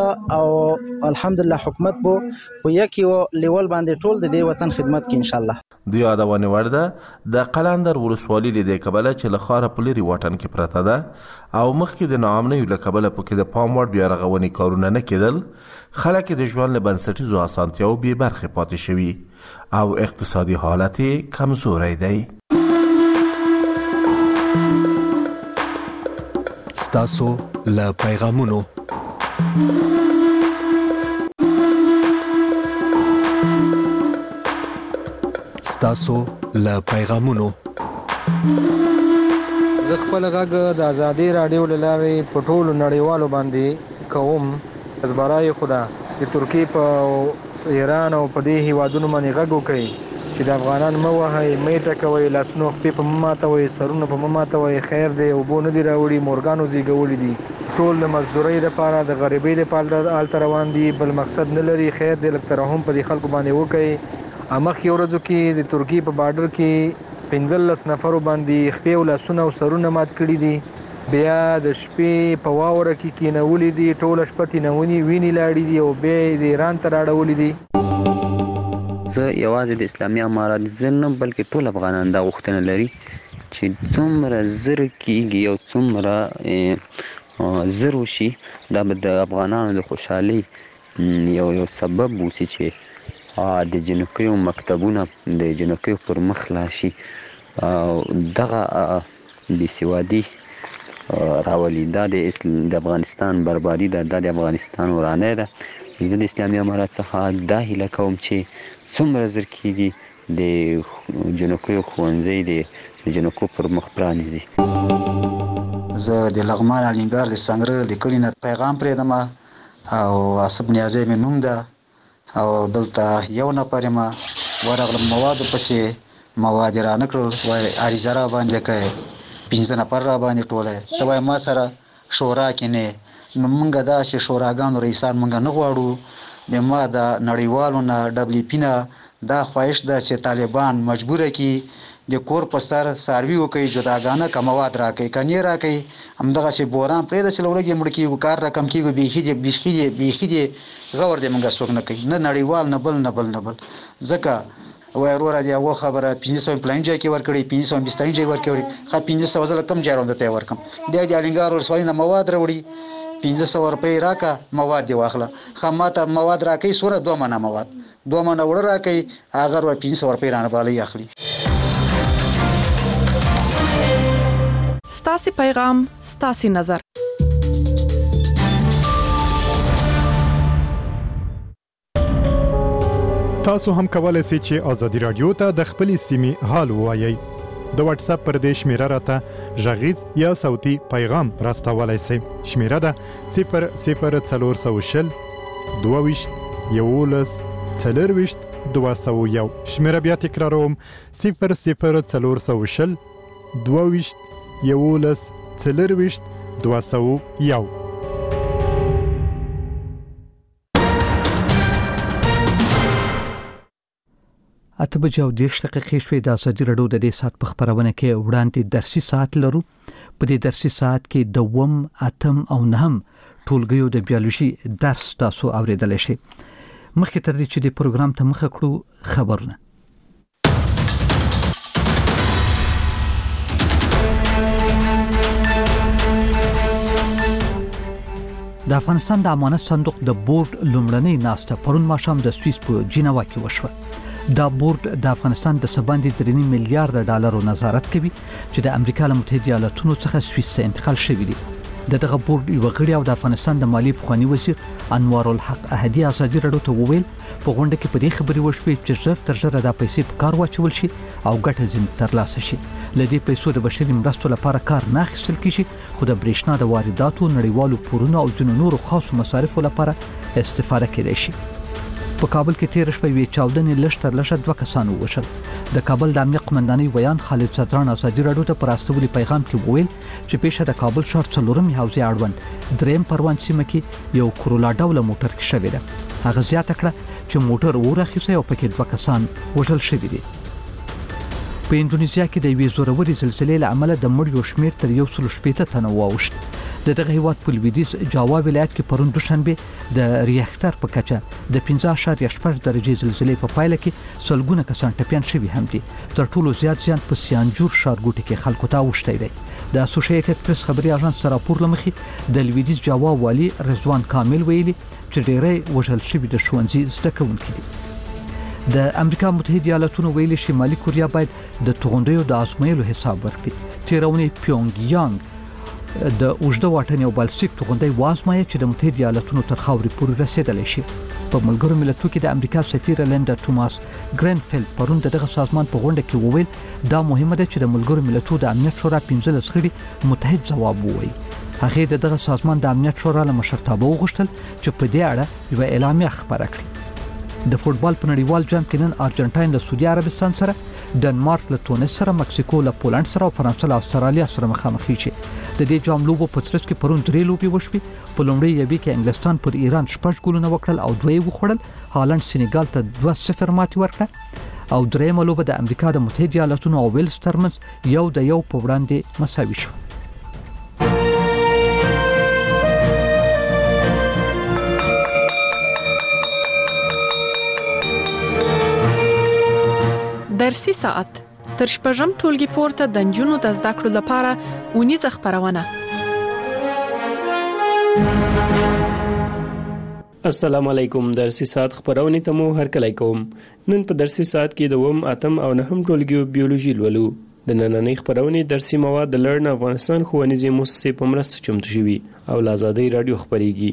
او الحمدلله حکومت بو په یو لیول باندې ټول د دې وطن خدمت کوي ان شاء الله. د یادونه ورده د قلندر ولسوالۍ د کبله چې لخاره په لري واټن کې پرته ده او مخکې د ناامنۍ له کبله پکې د پام وړ بیا رغونې کارونه نه کېدل، خلک د ژوند له بنسټیزو اسانتیاو بې برخې پاتې شوي او اقتصادي حالت کمزوری دی. ستاسو له پیغامونو ستاسو له پیغامونو زه خپل غږ د ازادي رادیو له لارې په ټولو نړیوالو باندې کوم. زبرای خدا د ترکیې په ایران او په دې هیوادونو باندې غږ وکړي چې د افغانان مه وهئ، مه ټکوئ، لاسونو خپې په مه ماتوئ، سرونه په مه ماتوئ، خیر دی اوبو نه دي راوړي، مورګانو زیږولي دي، ټول د مزدورۍ لپاره د غریبۍ لپاره هلته روان دي، بل مقصد نه لري. خیر دی لږ ترحم په دې خلکو باندې وکړئ. مخکې ورځو کې د ترکیې په بارډر کې پنځلس نفرو باندې خپې او لاسونه او سرونه مات کړي دي، بیا د شپې په واوره کې کېنولي دي، ټوله شپه تېنوني وینې لاړې دي او بیا یې د ایران ته راړولي دي. زه یوازې د اسلامي امارت زه نه بلکې ټول افغانان دا غوښتنه لري چې څومره زر کېږي او څومره زر وشي دا به د افغانانو د خوشحالۍ یو یو سبب اوسي چې د جنکیو مکتبونه د جنکیو پر مخ خلاص شي او دغه بېسوادي راولي. دا د افغانستان بربادي ده، دا د افغانستان ورانۍ ده. زه د اسلامي امارت څخه دا هیله کوم چې څومره زر کېږي د جنکیو ښوونځی د جنکو پر مخ پرانیزي. زه د لغمان الینګار د سنګره د کلي نه پیغام پرېږدم او عصب نیازی مې نوم ده او دلته یو نفر یم ورغلم موادو پسې مواد یې رانه کړل، وایي عریضه را باندې کوې، پنځه نفر را باندې ټولی، ته وایي ما سره شورا کې نه. نو موږ داسې شوراګانو رئیسان موږ نه غواړو. د ما د نړیوالو نه ډبلیو پي نه دا خواهش ده چې طالبان مجبوره کړي د کور په سر څاروي وکړي، جداګانه که مواد راکړي، که نه راکړي همدغسې بوران پرېږده چې له ورځې مړه کېږو، کار رقم کېږو، بیخي دې بیخي دې بیخي دې غور دې موږ څوک نه کوي، نه نړیوال نه بل نه بل نه بل. ځکه وای ورور دی هغه خبره پنځه سوه پلان ځای کې ورکړي پنځه سوه بیست ځای ورکړي خا پنځه سوه زله کم ځای راوند ته ورکم د الینګار ولسوالۍ نه مواد راوړي پنځه سوه روپۍ راکا مواد دی واخله خا ماته مواد راکې سوره دوه منه مواد دوه منه وړ راکې هغه ور پنځه سوه روپۍ رانه بالي اخلي. ستاسو پیغام ستاسو نظر. تاسو هم کولای شئ چې ازادي رادیو ته د خپل سیمې حال ووایي. د واتس اپ پر دې شمیره راته غږیز یا صوتي پیغام راستولای شئ. شمیره ده صفر صفر څلور سوه شل دوه ویشت یولس څلور ویشت دوه سوه یو. شمیره بیا تکراروم صفر صفر څلور سوه شل دوه ویشت یولس څلور ویشت دوه سوه یو. اته بجې او دېرش دقیقې شوې. د ازادي راډیو د دې ساعت په خپرونه کې وړاندې درسي ساعت لرو. په دې درسي ساعت کې دوم، اتم او نهم ټولګیو د بیولوژي درس تاسو اوریدلی شئ. مخکې تر دې چې د پروګرام ته مخه کړو خبرونه. د افغانستان د امانت صندوق د بورډ لومړنۍ ناسته پرون ماښام د سویس په جنیوا کې وشوه. دا بورډ د افغانستان د سباندې درې نیم میلیارډ ډالرو نظارت کوي چې د امریکا له متحده ایالاتونو څخه سویس ته انتقال شوی دی. د دغه بورډ یو غړی او د افغانستان د مالی پخوانی وزیر انوار الحق احدی ازادي راډیو ته وویل په غونډه کې په دې خبرې وشوې چې ژر تر ژره دا پیسې په کار واچول شي او ګټه ځین ترلاسه شي. له دې پیسو د بشري مرستو لپاره کار نه اخیستل کیږي خو د برېښنا د وارداتو نړیوالو پورونو او ځینو نورو خاصو مصارفو لپاره استفاده کېدای شي. په کابل کې تیر شپه وی چاودنې لشتر لشه دوه کسان ووژل. د کابل د امنیت قومندانۍ ویان خالد صدران ازادي راډیو ته پر استولي پیغام کې وویل چې پیښه د کابل ښار څلورم حوزې اړوند دریم پروان سیمه کې یو کرولا ډوله موټر کې شوې ده. هغه زیاته کړه چې موټر ورخیسه او پکې دوه کسان وژل شوي دي. په انډونیزیا کې د یوې زوروري زلزلې له امله د مړیو شمېر تر یو سل شپېته تنه واوښت. د دغه هیواد په لویدیځ جاوا ولایت کې پرون دوشنبه د ریاکټر په کچه د پنځه اعشاریه شپږ درجې زلزلې په پایله کې سلګونه کسان ټپیان شوي هم دي. تر ټولو زیات زیان په سیانجور ښارګوټي کې خلکو ته اوښتی دی. د اسوسییټډ پریس خبري اژانس راپور لمخې د لویدیځ جاوا والی رضوان کامل ویلي چې ډېری وژل شوي د ښوونځي زده کوونکي دي. د امریکا متحده ایالاتونو ویلي شمالي کوریا باید د توغندیو د ازمایلو حساب ورکړي. تیرونې پیونګ یانګ د اوږده واټن یو بالستیک توغندی وازمایه چې د متحده ایالاتونو تر خاورې پورې رسیدلی شي. په ملګرو ملتونو کې د امریکا سفیر لیندا توماس ګرینفیلد پرون دغه سازمان په غونډه کې وویل دا مهمه ده چې د ملګرو ملتونو د امنیت شورا پنځلس غړي متحد ځواب ووایي. هغه د دغه سازمان د امنیت شورا له مشرتابه وغوښتل چې په دې اړه یو اعلامیه خپاره کړي. د فوټبال په نړیوال جام کې نن ارجنټاین له سعودي عربستان سره، ډنمارک له تونس سره، مکسیکو له پولند سره او فرانسه له استرالیا سره مخامخ شي. د دې جام لوبو په ترڅ کې پرون درې لوبې وشوې. په لومړۍ یوې کې انګلستان پر ایران شپږ ګولونه وکړل او دوه یې وخوړل. هالند سینیګال ته دوه صفر ماتې ورکړه او درېیمه لوبه د امریکا د متحده ایالاتونو او ویلز ترمنځ یو د یو په وړاندې مساوي شوه. درسي ساعت تر شپږم ټولګي پورته د نجونو د زده کړو لپاره اونیزه خبرونه. السلام علیکم. درسي ساعت خبرونه ته مو هرکلی کوم. نن په درسي ساعت کې د اووم، اتم او نهم ټولګیو بیولوژي لولو. د نننۍ خبرونه درسي مواد د لرن افغانستان ښوونیزې مؤسسې په مرسته چمتو شوي او له ازادۍ راډیو خبرېږي.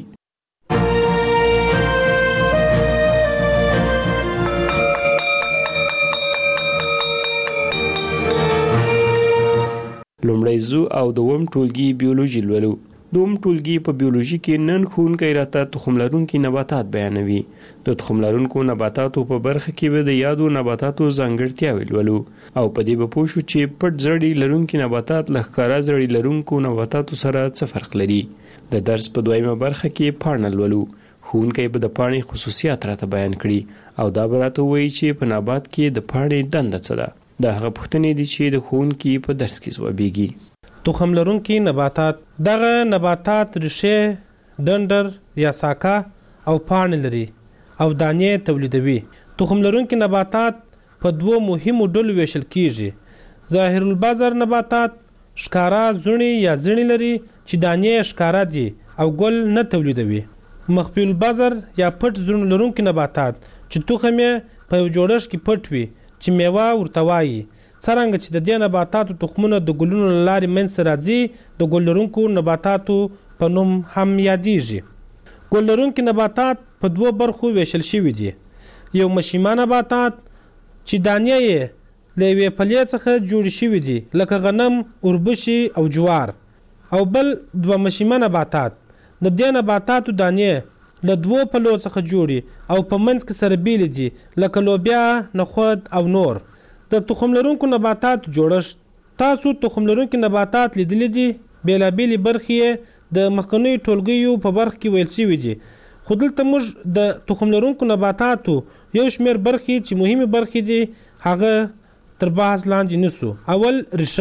لومړی زو او دوم ټولګي بیولوژي لولو. دوم ټولګي په بیولوژي کې نن ښوونکی راته تخم لرونکي نباتات بیانوي. د تخم لرونکو نباتاتو په برخه کې به د یادو نباتاتو ځانګړتیاوې لولو او په دې به پوه شو چې پټ زړي لرونکي نباتات له ښکاره زړي لرونکو نباتاتو سره څه فرق لري. د درس په دویمه برخه کې پاڼه لولو. ښوونکی به د پاڼې خصوصیات راته بیان کړي او دا به راته ووایي چې په نبات کې د پاڼې دنده څه ده. دا هغه پوښتنې دي چې د ښوونکي په درس کې ځوابیږي. تخم لرونکي نباتات دغه نباتات ریښې، ډنډر یا ساکه او پاڼې لري او دانې تولیدوي. تخم لرونکي نباتات په دوو مهمو ډلو ویشل کیږي. ظاهر البصر نباتات ښکارا زړې یا زړې لري چې دانې ښکارا دي او ګل نه تولیدوي. مخفي البصر یا پټ زړه لرونکي نباتات چې تخم یې په یو جوړښت کې پټ وي چې میوه ورته وایي. څرنګه چې د دې نباتاتو تخمونه د ګلونو له لارې منځته راځي د ګل لرونکو نباتاتو په نوم هم یادیږي. ګل لرونکي نباتات په دوو برخو ویشل شوي دي. یو مشیمه نباتات چې دانې یې له یوې پلې څخه جوړې شوي دي لکه غنم، اوربشي او جوار، او بل دوه مشیمه نباتات. د دې نباتاتو دانې له دوو پلو څخه جوړي او په منځ کې سره بیل دي لکه لوبیا، نخود او نور. د تخم لرونکو نباتاتو جوړښت. تاسو تخم لرونکي نباتات لیدلي دي. بیلابېلې برخې د مخکنیو ټولګیو په برخه کې ویل شوي دي، خو دلته موږ د تخم لرونکو نباتاتو یو شمېر برخې چې مهمې برخې دي هغه تر بحث لاندې نیسو. اول،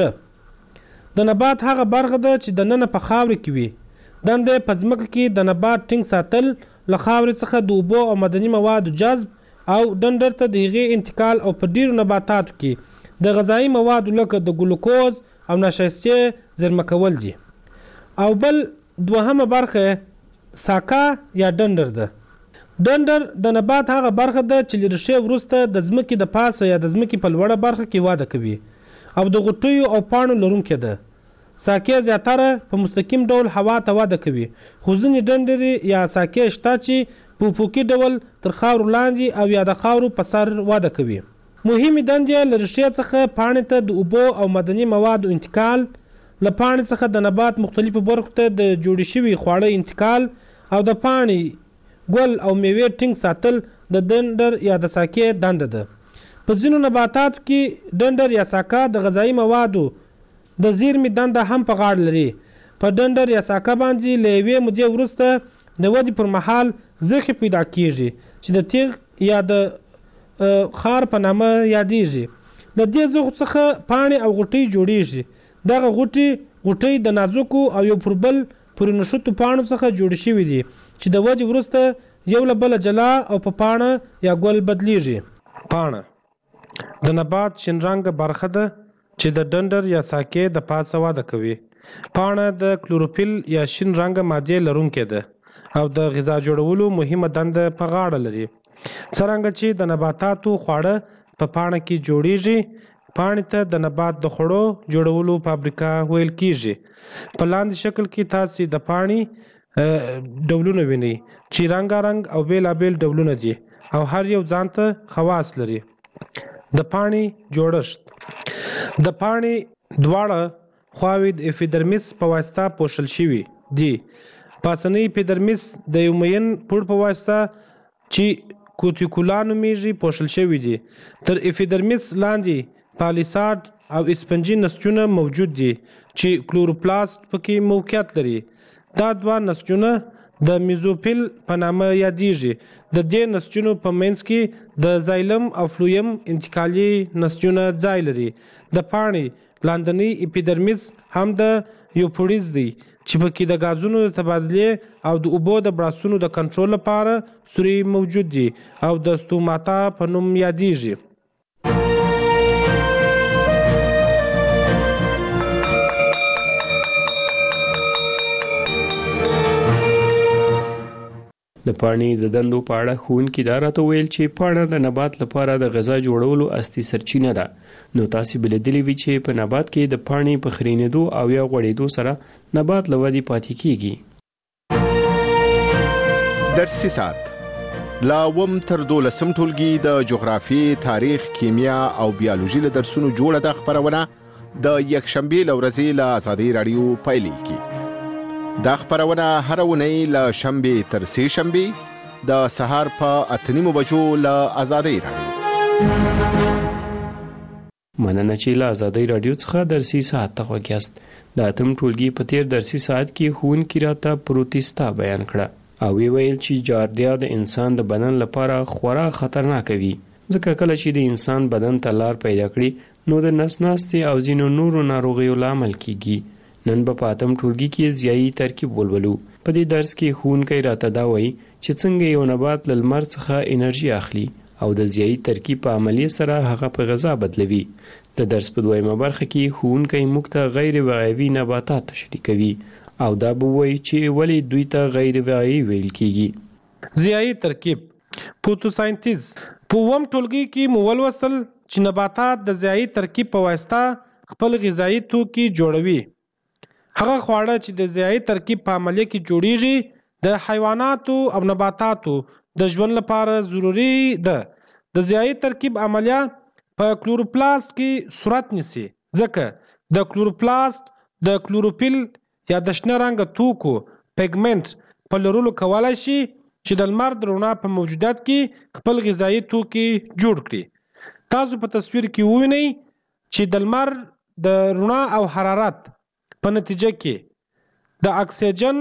ریښه. د نبات هغه برخه ده چې دننه په خاورې کې وي. دنده په ځمکه کې د نبات ټینګ ساتل، له خاورې څخه د اوبو او معدني موادو جذب او ډنډر ته د هغې انتقال، او په ډیرو نباتاتو کې د غذایي موادو لکه د ګلوکوز او نشایستې زیرمه کول دي. او بل دوهمه برخه ساکا یا ډنډر ده. ډنډر د نبات هغه برخه ده چې له ریښې وروسته د ځمکې د پاسه یا د ځمکې په لوړه برخه کې وده کوي او د غوټیو او پاڼو لرونکې ده. ساکې زیاتره په مستقیم ډول هوا ته وده کوي، خو ځینې ډنډرې یا ساکې شته چې په افقي ډول تر خاورو لاندې او یا د خاورو په سر وده کوي. مهمې دندې له ریښې څخه پاڼې ته د اوبو او معدني موادو انتقال، له پاڼې څخه د نبات مختلفو برخو ته د جوړې شوي خواړه انتقال، او د پاڼې، ګل او میوې ټینګ ساتل د ډنډر یا د ساکې دنده ده. په ځینو نباتاتو کې ډنډر یا ساکه د غذایي موادو د زیرمې دنده هم په غاړه لري. په ډنډر یا ساکه باندې له یوې مودې وروسته د ودې پر مهال زخې پیدا کیږي چې د تیغ یا د خار په نامه یادیږي. له دې زخو څخه پاڼې او غوټۍ جوړیږي. دغه غوټۍ غوټۍ د نازکو او یو پر بل پورې نښتو پاڼو څخه جوړې شوي دي چې د ودې وروسته یو له بله جلا او په پاڼه یا ګل بدلیږي. پاڼه د نبات شین رنګه برخه ده چې د ډنډر یا ساکې د پاسه وده کوي. پاڼه د کلوروفیل یا شین رنګه مادې لرونکې ده او د غذا جوړولو مهمه دنده په غاړه لري. څرنګه چې د نباتاتو خواړه په پاڼه کې جوړیږي، پاڼې ته د نبات د خوړو جوړولو فابریکه ویل کیږي. په لاندې شکل کې تاسو د پاڼې ډولونه وینئ چې رنګارنګ او بیلابیل ډولونه دي او هر یو ځانته خواص لري. د پاڼې جوړښت. د پاڼې دواړه خواوې د اپیډرمیس په واسطه پوښل شوي دي. پاسنی اپیډرمیس د یو مین پوړ په واسطه چې کوتیکولا نومیږي پوښل شوي دي. تر اپیډرمیس لاندې پالیساډ او اسپنجي نسجونه موجود دي چې کلوروپلاست پکې موقعیت لري. دا دوه نسجونه د میزوفیل په نامه یادیږي. د دې نسجونو په منځ کې د زایلم او فلویم انتقالي نسجونه ځای لري. د پاڼې لاندنی اپیډرمیس هم د یوپوډیز دی چې پکې د غازونو د تبادلې او د اوبو د براسونو د کنټرول لپاره سوري موجود دي او د ستوماتا په نوم یادیږي. د پاڼې د دندو په اړه ښوونکي دا راته ویل چې پاڼه د نبات لپاره د غذا جوړولو اصلي سرچینه ده. نو تاسو به لیدلی وي چې په نبات کې د پاڼې په خرینېدو او یا غوړېدو سره نبات له ودې پاتې کیږي. درسي ساعت لا وم تر دولسم ټولګي د جغرافي، تاریخ، کیمیا او بیولوژي له درسونو جوړه ده خبرونه د یکشنبه لورځي له آزادۍ رادیو پایلیږي. دا خبرونه هر ونی له شنبه تر سه شنبه د سهار په اتنیمو بجو له آزادۍ رادیو. مننه چې له آزادۍ رادیو څخه درسي ساعت ته وګیاست. د اتم ټولګي په تیر درسي ساعت کې ښوونکي راته پروتستا بیان کړه او وی ویل چې جاردیا د انسان د بدن لپاره خورا خطرناک وي، ځکه کله چې د انسان بدن ته لار پیدا کړي نو د نس ناستې او ځینو نورو ناروغیو لامل کیږي. نن به په اتم ټولګي کې ضیایي ترکیب ولولو. په دې درس کې ښوونکی راته دا وایي چې څنګه یو نبات له لمر څخه انرژي اخلي او د ضیایي ترکیب په عملیه سره هغه په غذا بدلوي. د درس په دویمه برخه کې ښوونکی موږ ته غیر وقایوي نباتات تشریح کوي او دا به وایي چې ولې دوی ته غیر وقایوي ویل کیږي. ضیایي ترکیب فوتوساینتیز په اووم ټولګي کې مو ولوستل چې نباتات د ضیایي ترکیب په واسطه خپل غذایي توکي جوړوي. هغه خواړه چې د ضیایي ترکیب په عملیه کې جوړیږي د حیواناتو او نباتاتو د ژوند لپاره ضروري ده. د ضیایي ترکیب عملیه په کلوروپلاست کې صورت نیسي ځکه د کلوروپلاست د کلوروفیل یا د شنه رنګه توکو پیګمنټ په لرلو کولای شي چې د لمر د رڼا په موجودیت کې خپل غذایي توکي جوړ کړي. تاسو په تصویر کې ووینئ چې د لمر د رڼا او حرارت په نتیجه کې د اکسیجن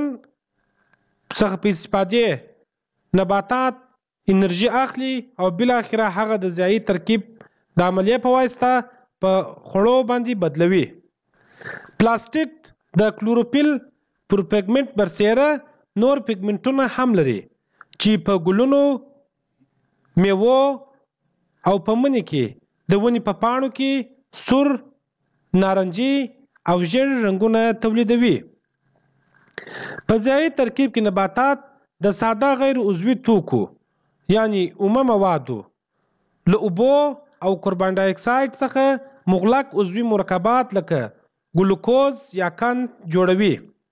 څخه په استفادې نباتات انرژي اخلي او بل اخره هغه د ضیایي ترکیب د عملیه په واسطه په خړو باندې بدلوي. پلاستیک د کلوروفیل پر پیګمنټ برسیره نور پیګمنټونه هم لري چې په ګلونو، میوو او په مني کې د ونې په پاڼو کې سور، نارنجي او ژیړ رنګونه تولیدوي. په ضیایي ترکیب کې نباتات د ساده غیر عضوي توکو یعنی اومه موادو له اوبو او کاربن ډای اکساید څخه مغلق عضوي مرکبات لکه ګلوکوز یا قند جوړوي.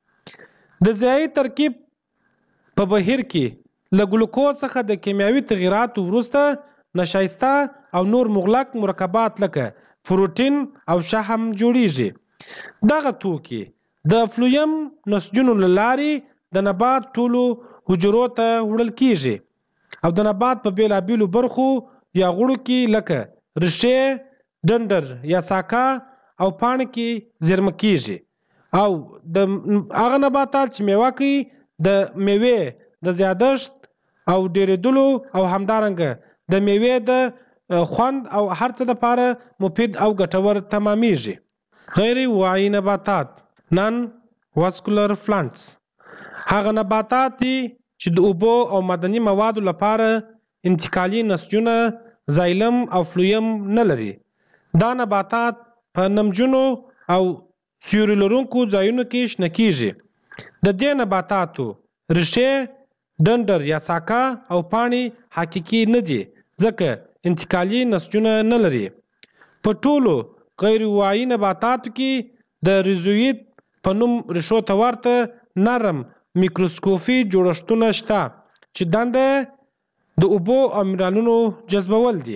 د ضیایي ترکیب په بهیر کې له ګلوکوز څخه د کیمیاوي تغییراتو وروسته نشایسته او نور مغلق مرکبات لکه پروټین او شحم جوړیږي. دغه توکي د فلویم نسجونو له لارې د نبات ټولو حجرو ته وړل کیږي او د نبات په بیلابیلو برخو یا غړو کې لکه ریښې، ډنډر یا ساکا او پاڼې کې زیرمه کیږي او د هغه نباتات چې میوه کوي د میوې د زیادښت او ډیریدلو او همدارنګه د میوې د خوند او هر څه لپاره مفید او ګټور تمامیږي. غیر واعي نباتات نان واسکولر پلانټس هغه نباتات دي چې د اوبو او معدني موادو لپاره انتقالي نسجونه زایلم او فلویم نه لري. دا نباتات په نمجنو او سیوري لرونکو ځایونو کې شنه کیږي. د دې نباتاتو ریښې، ډنډر یا ساکا او پاڼې حقیقي نه دي ځکه انتقالي نسجونه نه لري. په ټولو غیر واعي نباتاتو کې د ریزویت په نوم ریښو ته ورته نرم میکروسکوپي جوړښتونه شته چې دنده د اوبو او منرالونو جذبول دي.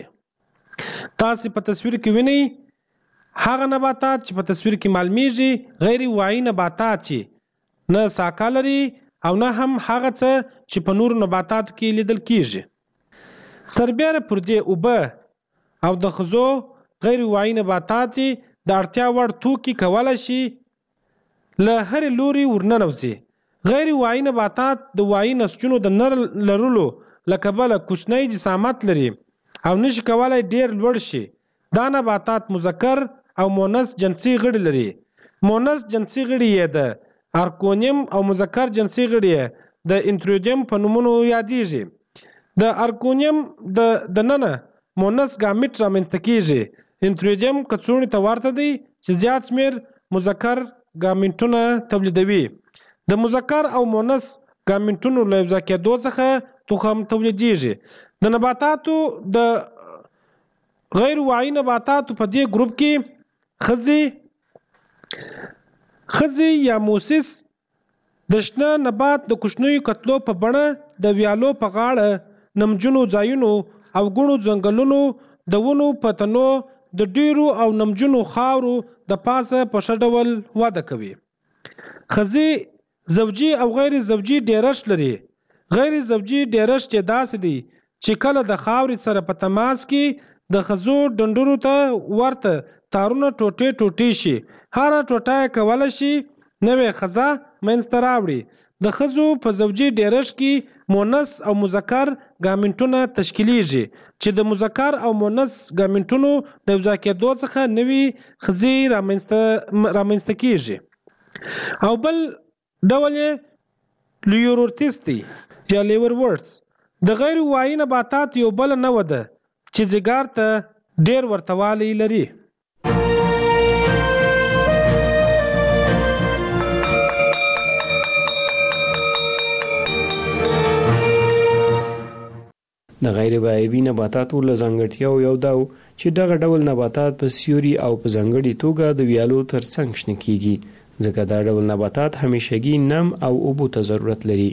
تاسو په تصویر کې وینئ هغه نباتات چې په تصویر کې معلومیږي غیر واعي نباتات چې نه ساکا لري او نه هم هغه څه چې په نورو نباتاتو کې لیدل کیږي. سربیره پر دې اوبه او د خزو غیر واعي نباتات د اړتیا وړ توکي کولای شي له هرې لوري ورننوځي. غیر واعي نباتات د واعي نسجونو د نه لرلو له کبله کوچنی جسامت لري او نشي کولای ډیر لوړ شي. دا نباتات مذکر او مؤنث جنسي غړي لري. مؤنث جنسي غړي یې د ارکونیم او مذکر جنسي غړي یې د انترویدیم په نومونو یادیږي. د ارکونیم د دننه مؤنث ګامیټ رامنځته کیږي. انترویدیم کڅوړې ته ورته دی چې زیات شمیر مذکر ګامیټونه تولیدوي. د مذکر او مؤنث ګامیټونو له یوځای کېدو څخه تخم تولیدیږي. د نباتاتو د غیر واعي نباتاتو په دې ګروپ کې خځې خځې یا موسس د شنه نبات د کوچنیو کتلو په بڼه د ویالو په غاړه نمجنو ځایونو او ګڼو ځنګلونو د ونو په تنو د ډیرو او نمجنو خاورو د پاسه په ښه ډول وده کوي. خځې زوجي او غیر زوجي ډیرښت لري. غیر زوجي ډیرښت یې داسې دی چې کله د خاورې سره په تماس کې د خزو ډنډرو ته ورته تارونه ټوټې ټوټې شي. هر ټوټه کولای شي نوې خزه منځته راوړي. د خزو په زوجي ډیرښت کې مؤنث او مذکر ګامیټونه تشکیلیږي چې د مذکر او مؤنث ګامیټونو د یوځای کېدو څخه نوې خزې رامنځته رامنځته کیږي. او بل ډول یې لیورورتس دی یا لیور ورډز. د غیر واعي نباتات یو بل نوع ده چې ځګر ته ډیر ورتوالی لري. د غیر بیولوژي نباتاتو له ځانګړتیاو یو دا چې دغه ډول نباتات په سیوري او په ځانګړي توګه د ویالو ترڅنګ شنه کیږي ځکه دا ډول نباتات همیشګي نم او اوبو ته ضرورت لري.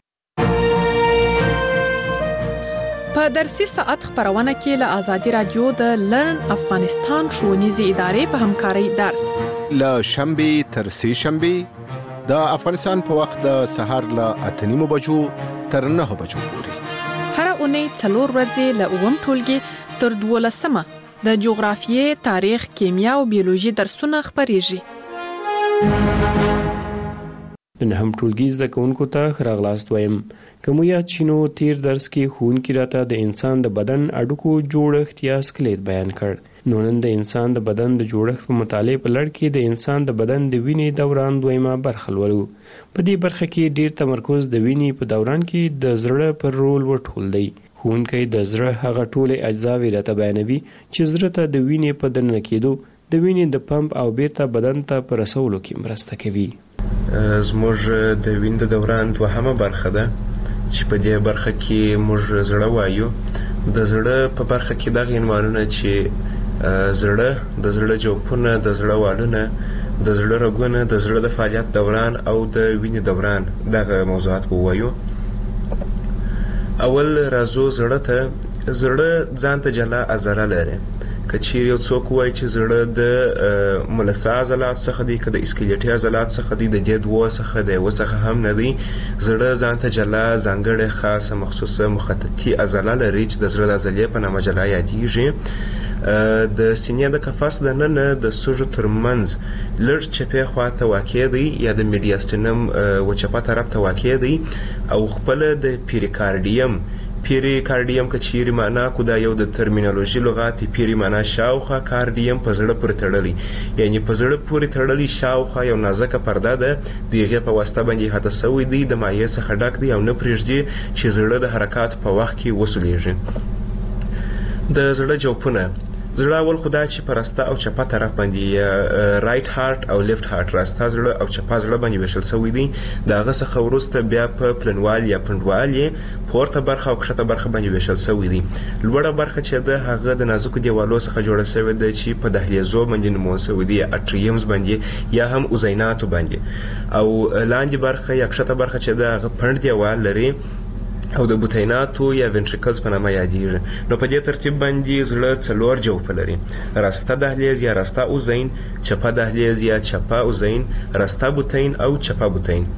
په درسي ساعت خبرونه کې له آزادي رادیو د لرن افغانستان ښوونیزې ادارې په همکارۍ درس له شنبې تر سې شنبې د افغانستان په وخت د سهار له اته نیمو بجو تر نهه بجو پورې هر اونۍ څلور ورځې له اووم ټولګي تر دولسمه د جغرافیې، تاریخ، کیمیا او بیولوژي درسونه خپریږي. د نهم ټولګي زده کوونکو ته راغلاست وایم. کوم یاد شینو تیر درس کې ښوونکي راته د انسان د بدن اډوکو جوړښت یا سکلیټ بیان کړ. نو نن د انسان د بدن د جوړښت په مطالعه په لړ کې د انسان د بدن د وینې دوران دویمه برخه لولو. په دې برخه کې ډیر تمرکز د وینې په دوران کې د زړه پر رول وټول دی. ښوونکی د زړه هغه ټولې اجزاوې راته بیانوي چې زړه ته د وینې په دننه کېدو، د وینې د پمپ او بیرته بدن ته په رسولو کې مرسته کوي. زموږ د وینې د دوران دوهمه برخه ده چې په دې برخه کې موږ زړه وایو. د زړه په برخه کې دغه عنوانونه چې زړه، د زړه جوفونه، د زړه والونه، د زړه رګونه، د زړه د فعالیت دوران او د وینې دوران، دغه موضوعات به ووایو. اول راځو زړه ته. زړه ځان ته جلا عضله لري. که چیرې یو څوک وایي چې زړه د ملسا عضلات څخه دی، که د اسکلیټي عضلات څخه دی، د دې دوه څخه د یوه څخه هم نه دی. زړه ځان ته جلا ځانګړې خاصه مخصوصه مخططي عضله لري چې د زړه د عضلې په نامه جلا یادیږي. د سینې د قفس د ننه د سږو ترمنځ لږ چپې خواته واقع دی یا د میډیاستینم و چپه طرف ته واقع دی او خپل د پیریکارډیم پیریکارډیم که چیرې معنا کو دا یو د ترمینالوژي لغات پیری معنا شاوخوا، کارډیم په زړه پورې تړلی، یعنی په زړه پورې تړلی شاوخوا یو نازکه پرده ده، د هغې په واسطه باندې احاطه سوی دی، د مایع څخه ډک دی او نه پرېږدي چې زړه د حرکات په وخت کې وسولیږي. د زړه جوفونه. زړه اول خدا چې په راسته او چپه طرف باندې رائټ هارت او لیفت هارت، راسته زړه او چپه زړه باندې ویشل شوی دی. د هغه څخه وروسته بیا په پلنوال یا پنډوال یې پورته برخه او کښته برخه باندې ویشل شوی دی. لوړه برخه چې ده هغه د نازکو دیوالو څخه جوړه شوې ده چې په دهلیزو باندې نومول شوی دی، اټریمز باندې یا هم اوزیناتو باندې. او لاندې برخه یا کښته برخه چې ده هغه پنډ دیوال لري او د بوتیناتو یا وینټریکلز په نامه یادیږي. نو په دې ترتیب باندې زړه څلور جوفه لري: راسته دهلیز یا راسته اوزین، چپه دهلیز یا چپه اوزین، راسته بوتین او چپه بوتین.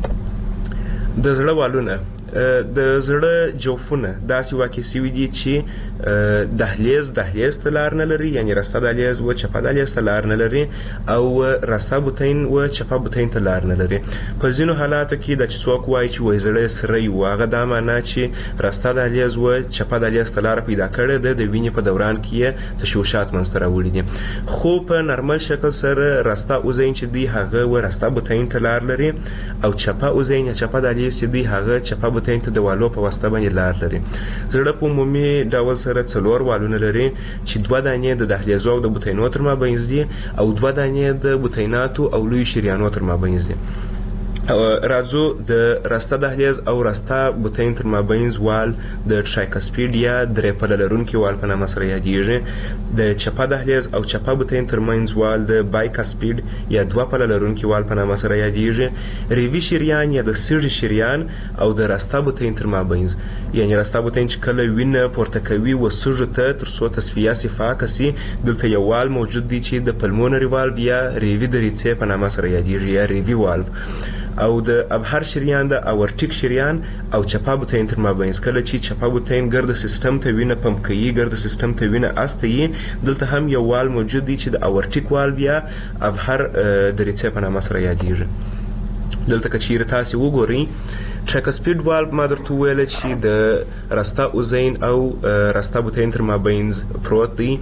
د زړه والونه. د زړه جوفونه داسې واقع شوي دي چې دهلیز دهلیز ته لار نه لري، یعنی راسته دهلیز و چپه دهلیز ته لار نه لري، او راسته بوتین و چپه بوتین ته لار نه لري. په ځینو حالاتو کې د چې څوک وایي چې وایي زړه سری و، هغه دا معنا چې راسته دهلیز و چپه دهلیز ته لار پیدا کړې ده، د وینې په دوران کې یې تشوشات منځته راوړي دي. خو په نارمل شکل سره راسته اوزین چې دی هغه و راسته بوتین ته لار لري، او چپه اوزین یا چپه دهلیز چې دی هغه چپه بوتین ته د والو په واسطه باندې لار لري. زړه په عمومي ډول سره څلور والونه لري چې دوه دانې د دهلیزو او د بوتینو تر مابینځ دي او دوه دانې د بوتیناتو او لوی شریانو تر مابینځ دي. راځو د راسته دهلیز او راسته بوتین تر مابینځ وال د ټرایکسپیډ یا درې پله لرونکي وال په نامه سره یادیږي. د چپه دهلیز او چپه بوتین تر منځ وال د بایکسپیډ یا دوه پله لرونکي وال په نامه سره یادیږي. ریوي شریان یا د سږي شریان او د راسته بوتین تر مابینځ، یعنی راسته بوتین چې کله وینه پورته کوي و سږو ته تر څو تصفیه صفاکه سي، دلته یو وال موجود دی چې د پلمونري والو یا ریوي دریڅې په نامه سره یادیږي یا ریوي والو. او د ابهر شریان د اورټیک شریان او چپه بوتین تر مابینځ. کله چې چپه بوتین ګرد سیستم ته وینه پمپ کوي، ګرد سیستم ته وینه استوي، دلته هم یو وال موجود دی چې د اورټیک والو یا ابهر دریڅې په نامه سره یادیږي. دلته که چیرې تاسې وګورئ ټرایکسپیډ والو ما درته وویله چې د راسته اوزین او راسته بوتین تر مابینځ پروت دی.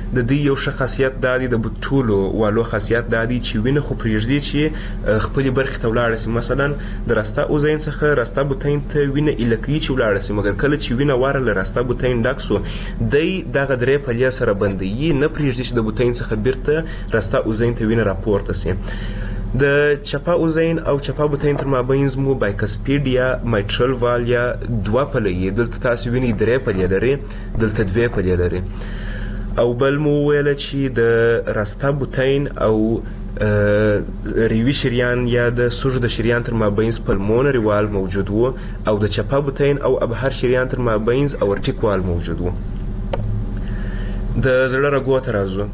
د دې یو ښه خاصیت دا دی، د ټولو والو خاصیت دا دی چې وینه خو پرېږدي چې خپلې برخې ته ولاړه شي. مثلا د راسته اوزین څخه راسته بوتین ته وینه ایله کوي چې ولاړه شي، مګر کله چې وینه واره له راسته بوتین ډک سو دی دغه درې پلې سره بندوي، نه پرېږدي چې د بوتین څخه بیرته راسته اوزین ته وینه راپورته شي. د چپه اوزین او چپه بوتین تر مابین مو بایکسپید یا مایټرل وال یا دوه پلې، دلته تاسو وینئ درې پلې لري، دلته دوې پلې لري. او بل مو ویله چې د راسته بوتین او ریوي شریان یا د سوژ د شریان تر مابینځ پلمونري وال موجود وو، او د چپه بوتین او ابهر شریان تر مابینځ اورټیک وال موجود وو. د زړه رګو ته راځو.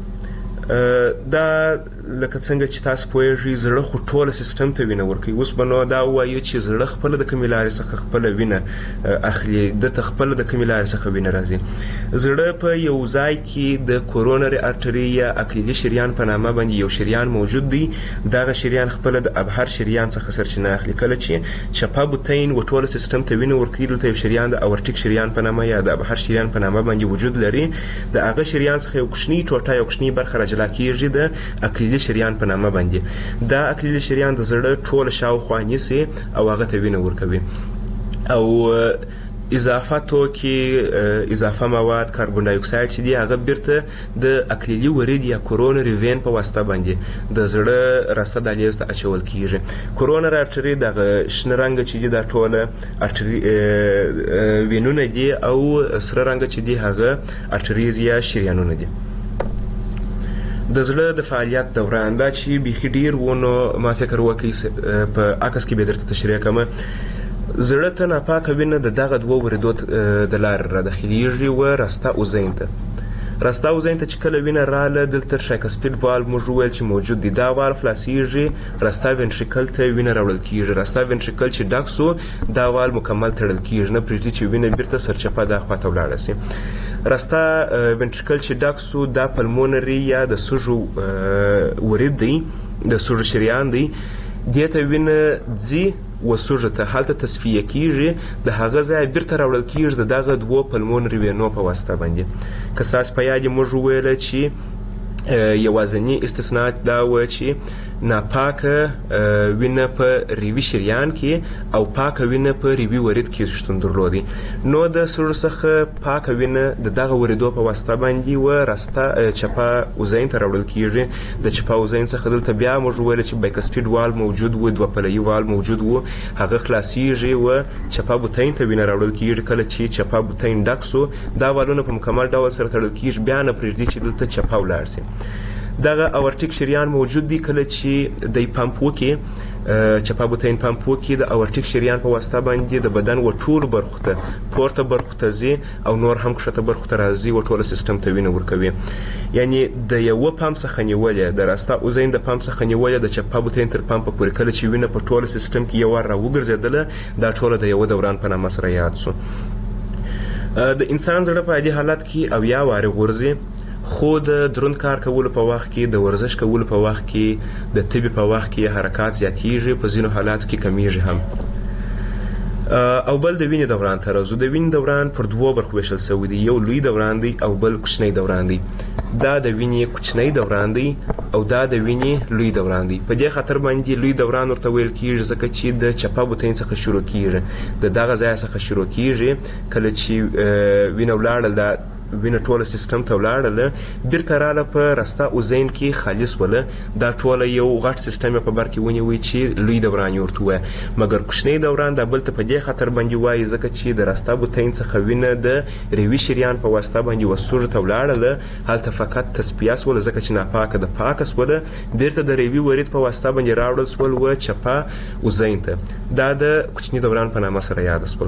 دا لکه څنګه چې تاسو پوهیږئ زړه خو ټوله سیستم ته وینه ورکوي. اوس به نو دا ووایو چې زړه خپله د کومې لارې څخه خپله وینه اخلي، دته خپله د کومې لارې څخه وینه راځي. زړه په یو ځای کې د کورونري ارټري یا اکلیلي شریان په نامه باندې یو شریان موجود دی. دغه شریان خپله د ابهر شریان څخه سرچینه اخلي. کله چې چپه بوتین و ټوله سیستم ته وینه ورکوي، دلته یو شریان د اورټیک شریان په نامه یا د ابهر شریان په نامه باندې وجود لري. د هغه شریان څخه یو کوچنی ټوټه یو کوچنی برخه راجلا کیږي د اکلیلي شریان په نامه باندې. دا اکلیلي شریان د زړه ټوله شاوخوا نیسي او هغه ته وینه ورکوي. او اضافه توکي اضافه مواد کاربن ډای اکساید چې دی هغه بیرته د اکلیلي ورید یا کورونري وین په واسطه باندې د زړه راسته دهلیز ته اچول کیږي. کورونري ارټري دغه شنه رنګ چې دی دا ټوله ارټري وینونه دي، او سره رنګ چې دی هغه ارټریز یا شریانونه دي. د زړه د فعالیت دوران دا چې بیخي ډیر ونه ما فکر وکړي په عکس کې به درته تشریح کوم. زړه ته ناپاکه وینه د دغه دوه وریدو د لارې را داخلیږي و راسته اوزین ته. راسته اوزین ته چې کله وینه راله دلته شایکسپید والو موږ وویل چې موجود دی. دا والو خلاصیږي، راسته وینټریکل ته وینه راوړل کیږي. راسته وینټریکل چې ډک سو دا والو مکمل تړل کیږي، نه پرېږدي چې وینه بیرته سرچپه دا خواته ولاړه شي. راسته وینټریکل چې ډک سو دا پلمونري یا د سوژو ورید دی، د سوژو شریان دی. دې ته وینه ځي و سوژه ته هلته تصفیه کیږي، د هغه ځای بیرته راوړل کیږي د دغه دوو پلمونري وینو په واسطه باندې. که ستاسو په یاد موږ وویله چې یوازینی استثناء دا و چې ناپاکه وینه په ریوي شریان کې او پاکه وینه په ریوي ورید کې شتون درلودي. نو د سوژ څخه پاکه وینه د دغه وریدو په واسطه باندې و راسته چپه اوزین ته راوړل کیږي. د چپه اوزین څخه دلته بیا موږ وویل چې بایکسپید وال موجود و، دوه پلوي وال موجود و، هغه خلاصیږي و چپه بوتین ته وینه راوړل کیږي. کله چې چپه بوتین ډک سو دا والونه په مکمل ډول سره تړل کیږي، بیا نه پرېږدي چې دلته چپه ولاړ شي. دغه اورټیک شریان موجود دی. کله چې د پمپ وکي چپه بوتین پمپ وکي د اورټیک شریان په واسطه باندې د بدن و ټول برخو ته پورته برخو ته ځي او نور هم کښته برخو ته راځي و ټوله سیستم ته وینه ورکوي. یعنی د یوه پمپ څخه نیولې د راسته اوزین د پمپ څخه نیولې د چپه بوتین تر پمپ پورې کله چې وینه په ټوله سیستم کې یو وار راوګرځېدله دا ټوله د یوه دوران په نامه سره یاد سو. د انسان زړه په عادي حالت کې اویا وارې غورځي، خو د دروند کار کولو په وخت کې، د ورزش کولو په وخت کې، د تبې په وخت کې حرکات زیاتیږي، په ځینو حالاتو کې کمیږي هم. او بل د وینې دوران ته راځو. د وینې دوران پر دوو برخو ویشل شوی دی، یو لوی دوران دی او بل کوچنی دوران دی. دا د وینې کوچنی دوران دی او دا د وینې لوی دوران دی. په دې خاطر باندې لوی دوران ورته ویل کیږي ځکه چې د چپه بوتین څخه شروع کیږي، د دغه ځای څخه شروع کیږي. کله چې وینه ولاړه دا وینه ټوله سیستم ته ولاړله بیرته راله په راسته اوزین کې خالص وله. دا ټوله یو غټ سیستم په بر کې ونیوي چې لوی دوران یې ورته وایي. مګر کوچنی دوران دا بل ته په دې خاطر باندې وایي ځکه چې د راسته بوتین څخه وینه د ریوي شریان په واسطه باندې و سوژ ته ولاړله، هلته فقط تصفیه سوله ځکه چې ناپاکه د پاکه سوله، بیرته د ریوي ورید په واسطه باندې راوړل سول و چپه اوزین ته. دا د کوچني دوران په نامه سره یاد سول.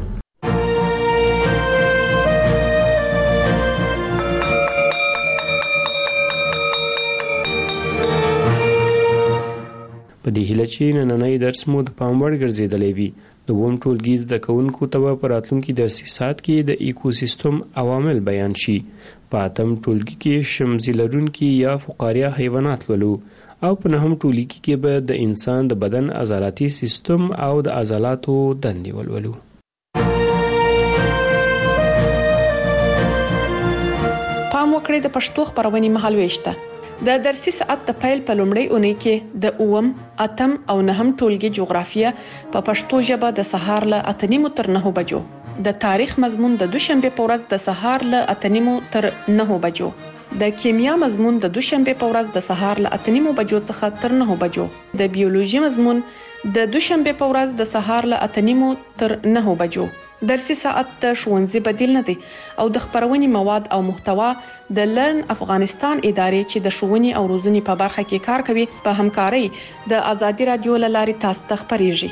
په دې هیله چې نننی درس مو د پام وړ ګرځېدلی وي. د اووم ټولګي زده کوونکو ته به په راتلونکي درسي ساعت کې د ایکوسیستم عوامل بیان شي. په اتم ټولګي کې شمزي لرونکي یا فقاریه حیوانات لولو او په نهم ټولګي کې به د انسان د بدن عضلاتي سیستم او د عضلاتو دندې ولولو. پام کړې د پښتو خبرونې مهالويش ته. د درسي ساعت د پیل په لومړۍ اونۍ کې د اوم، اتم او نهم ټولګي جغرافیه په پښتو ژبه د سهار له اته نیمو تر نهو بجو، د تاریخ مضمون د دوشنبه په ورځ د سهار له اته نیمو تر نهو بجو، د کیمیا مضمون د دوشنبه په ورځ د سهار له اته نیمو بجو څخه تر نهو بجو، د بیولوژي مضمون د دوشنبه په ورځ د سهار له اته نیمو تر نهو بجو. درسي ساعت د ښوونځي بدیل نه دی او د خبرونې مواد او محتوا د لرن افغانستان ادارې چې د ښوونې او روزنې په برخه کې کار کوي په همکارۍ د آزادي رادیو له لارې تاسو ته خبريږي.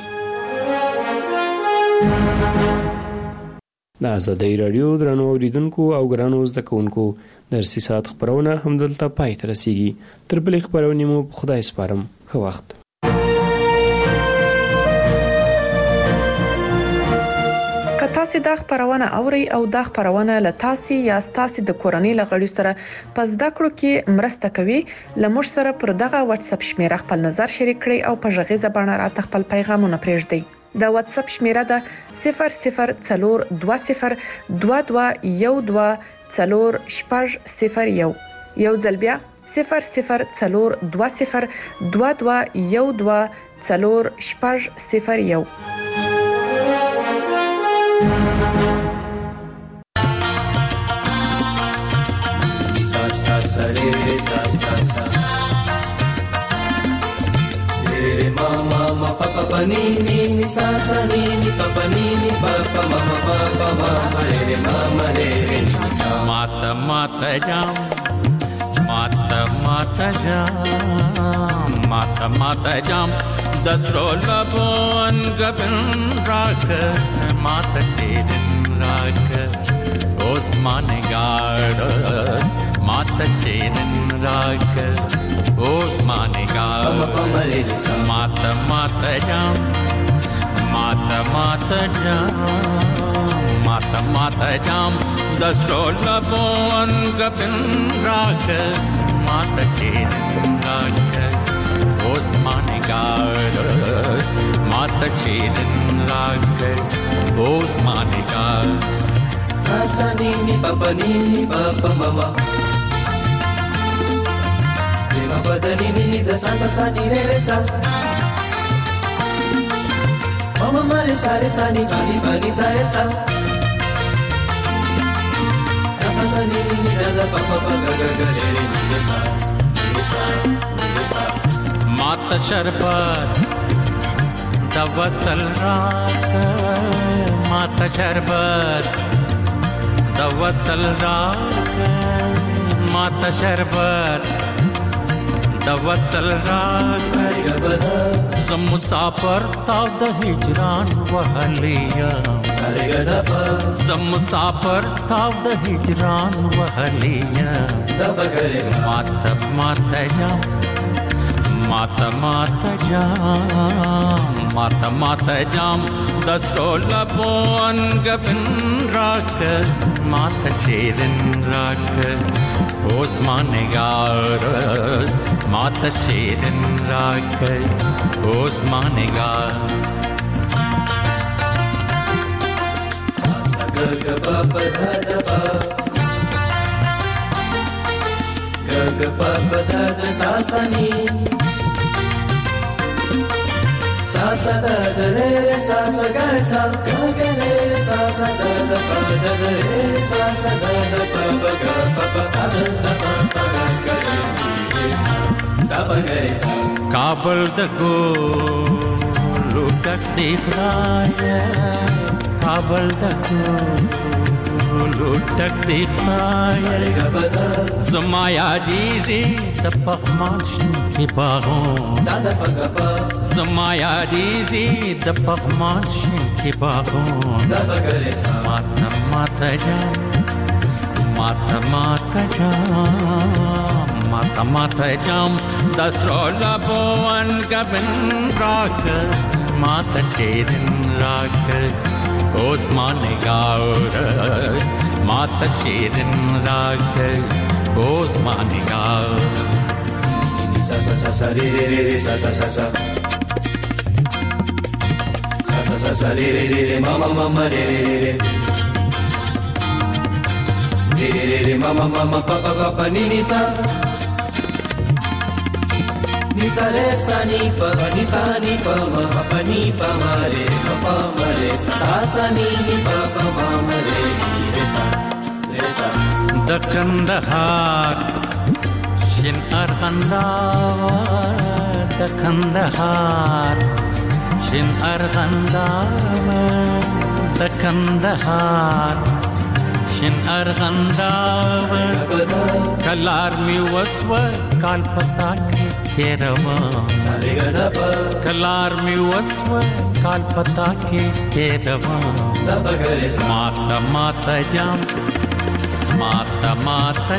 د آزادي رادیو درنو اوریدونکو او ګرانو زده کوونکو درسي ساعت خبرونه همدلته پای ته رسیږي. تر بلې خبرونې مو په خدای سپارم. ښه وخت. تاسو دا خبرونه اوري او دا خبرونه له تاسو یا تاسو د کورنۍ لغړی سره پس دا کړو کې مرسته کوي. لمر سره پر دغه واتس اپ شمیره خپل نظر شریک کړئ او په ژغې زبانه را خپل پیغامونه پرېږدئ. دا واتس اپ شمیره ده صفر صفر څلور دوه صفر دوه دوه یو دوه څلور شپږ صفر یو. یو ځل بیا صفر صفر څلور دوه صفر دوه دوه یو دوه څلور شپږ صفر یو. sa re re sa sa sa re re ma ma ma pa pa pa ni ni ni sa sa ni ni pa pa ni ni pa pa ma ma pa pa ma ma re re ma ma re re ni sa mata mata jam mata mata jam mata mata jam dasro labon gabin rak mata shedin rak osman gard mata shedin rak osman gard mata mata jam mata mata jam mata mata jam dasro labon gabin rak mata shedin rak osman gard mata shedin rak osman gard sa ni ni pa pa ni ni pa pa ma ma re ma pa da ni ni da sa sa sa ni re re sa ma ma ma re sa re sa ni pa ni pa ni sa re sa sa sa sa ni ni da da pa pa pa ga ga ga re re ni da sa re sa re sa mata sharbat da wasal raat mata sharbat da wasal raat mata sharbat da wasal raat zum musafir ta da hijran wahliya zum musafir ta da hijran wahliya mata mata jam mata mata jam mata mata jam dasro labon gabin rak mata shedin rak osman gard mata shedin rak osman gard sa sa ga ga pa pa da da pa ga ga pa pa da da sa sa ni sa sa da da re re sa sa ga re sa ga ga re re sa sa da da pa da da re sa sa da da pa pa ga pa pa sa da da pa pa ga ga re re sa da pa ga re sa kabul da go lutak dikhaya kabul da go lutak dikhaya zamaya diri da pahmash ki bagon sada pa ga pa zamaya diri da pahmash ki bagon da pa ga re sa mata mata jam mata mata jam mata mata jam dasro labon gabin rak mata shedin rak osman gard mata shedin rak osman gard sa sa sa sa re re re re sa sa sa sa sa sa sa sa re re re re ma ma ma ma re re re re re re re ma ma ma ma pa pa pa pa ni ni sa ni sa re sa ni pa pa ni sa ni pa ma pa ni pa ma re ma pa ma re sa sa sa ni ni pa pa ma ma re re sa re sa د کندهار شین ارغنداوه د کندهار شین ارغنداوه د کندهار شین ارغنداوه کلار می وسوه کال پتا کې تیروا کلار می وسوه کال پتا کې تیروا ماتا ماتا جام ماتا ماتا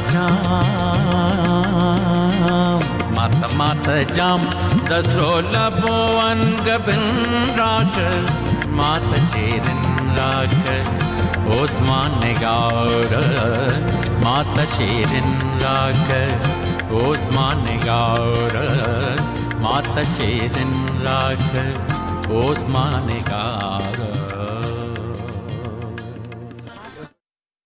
جام ماتا ماتا جام دسرو لبو انگبن راک ماتا شیرن راک عثمان نگار ماتا شیرن راک عثمان نگار ماتا شیرن راک عثمان نگار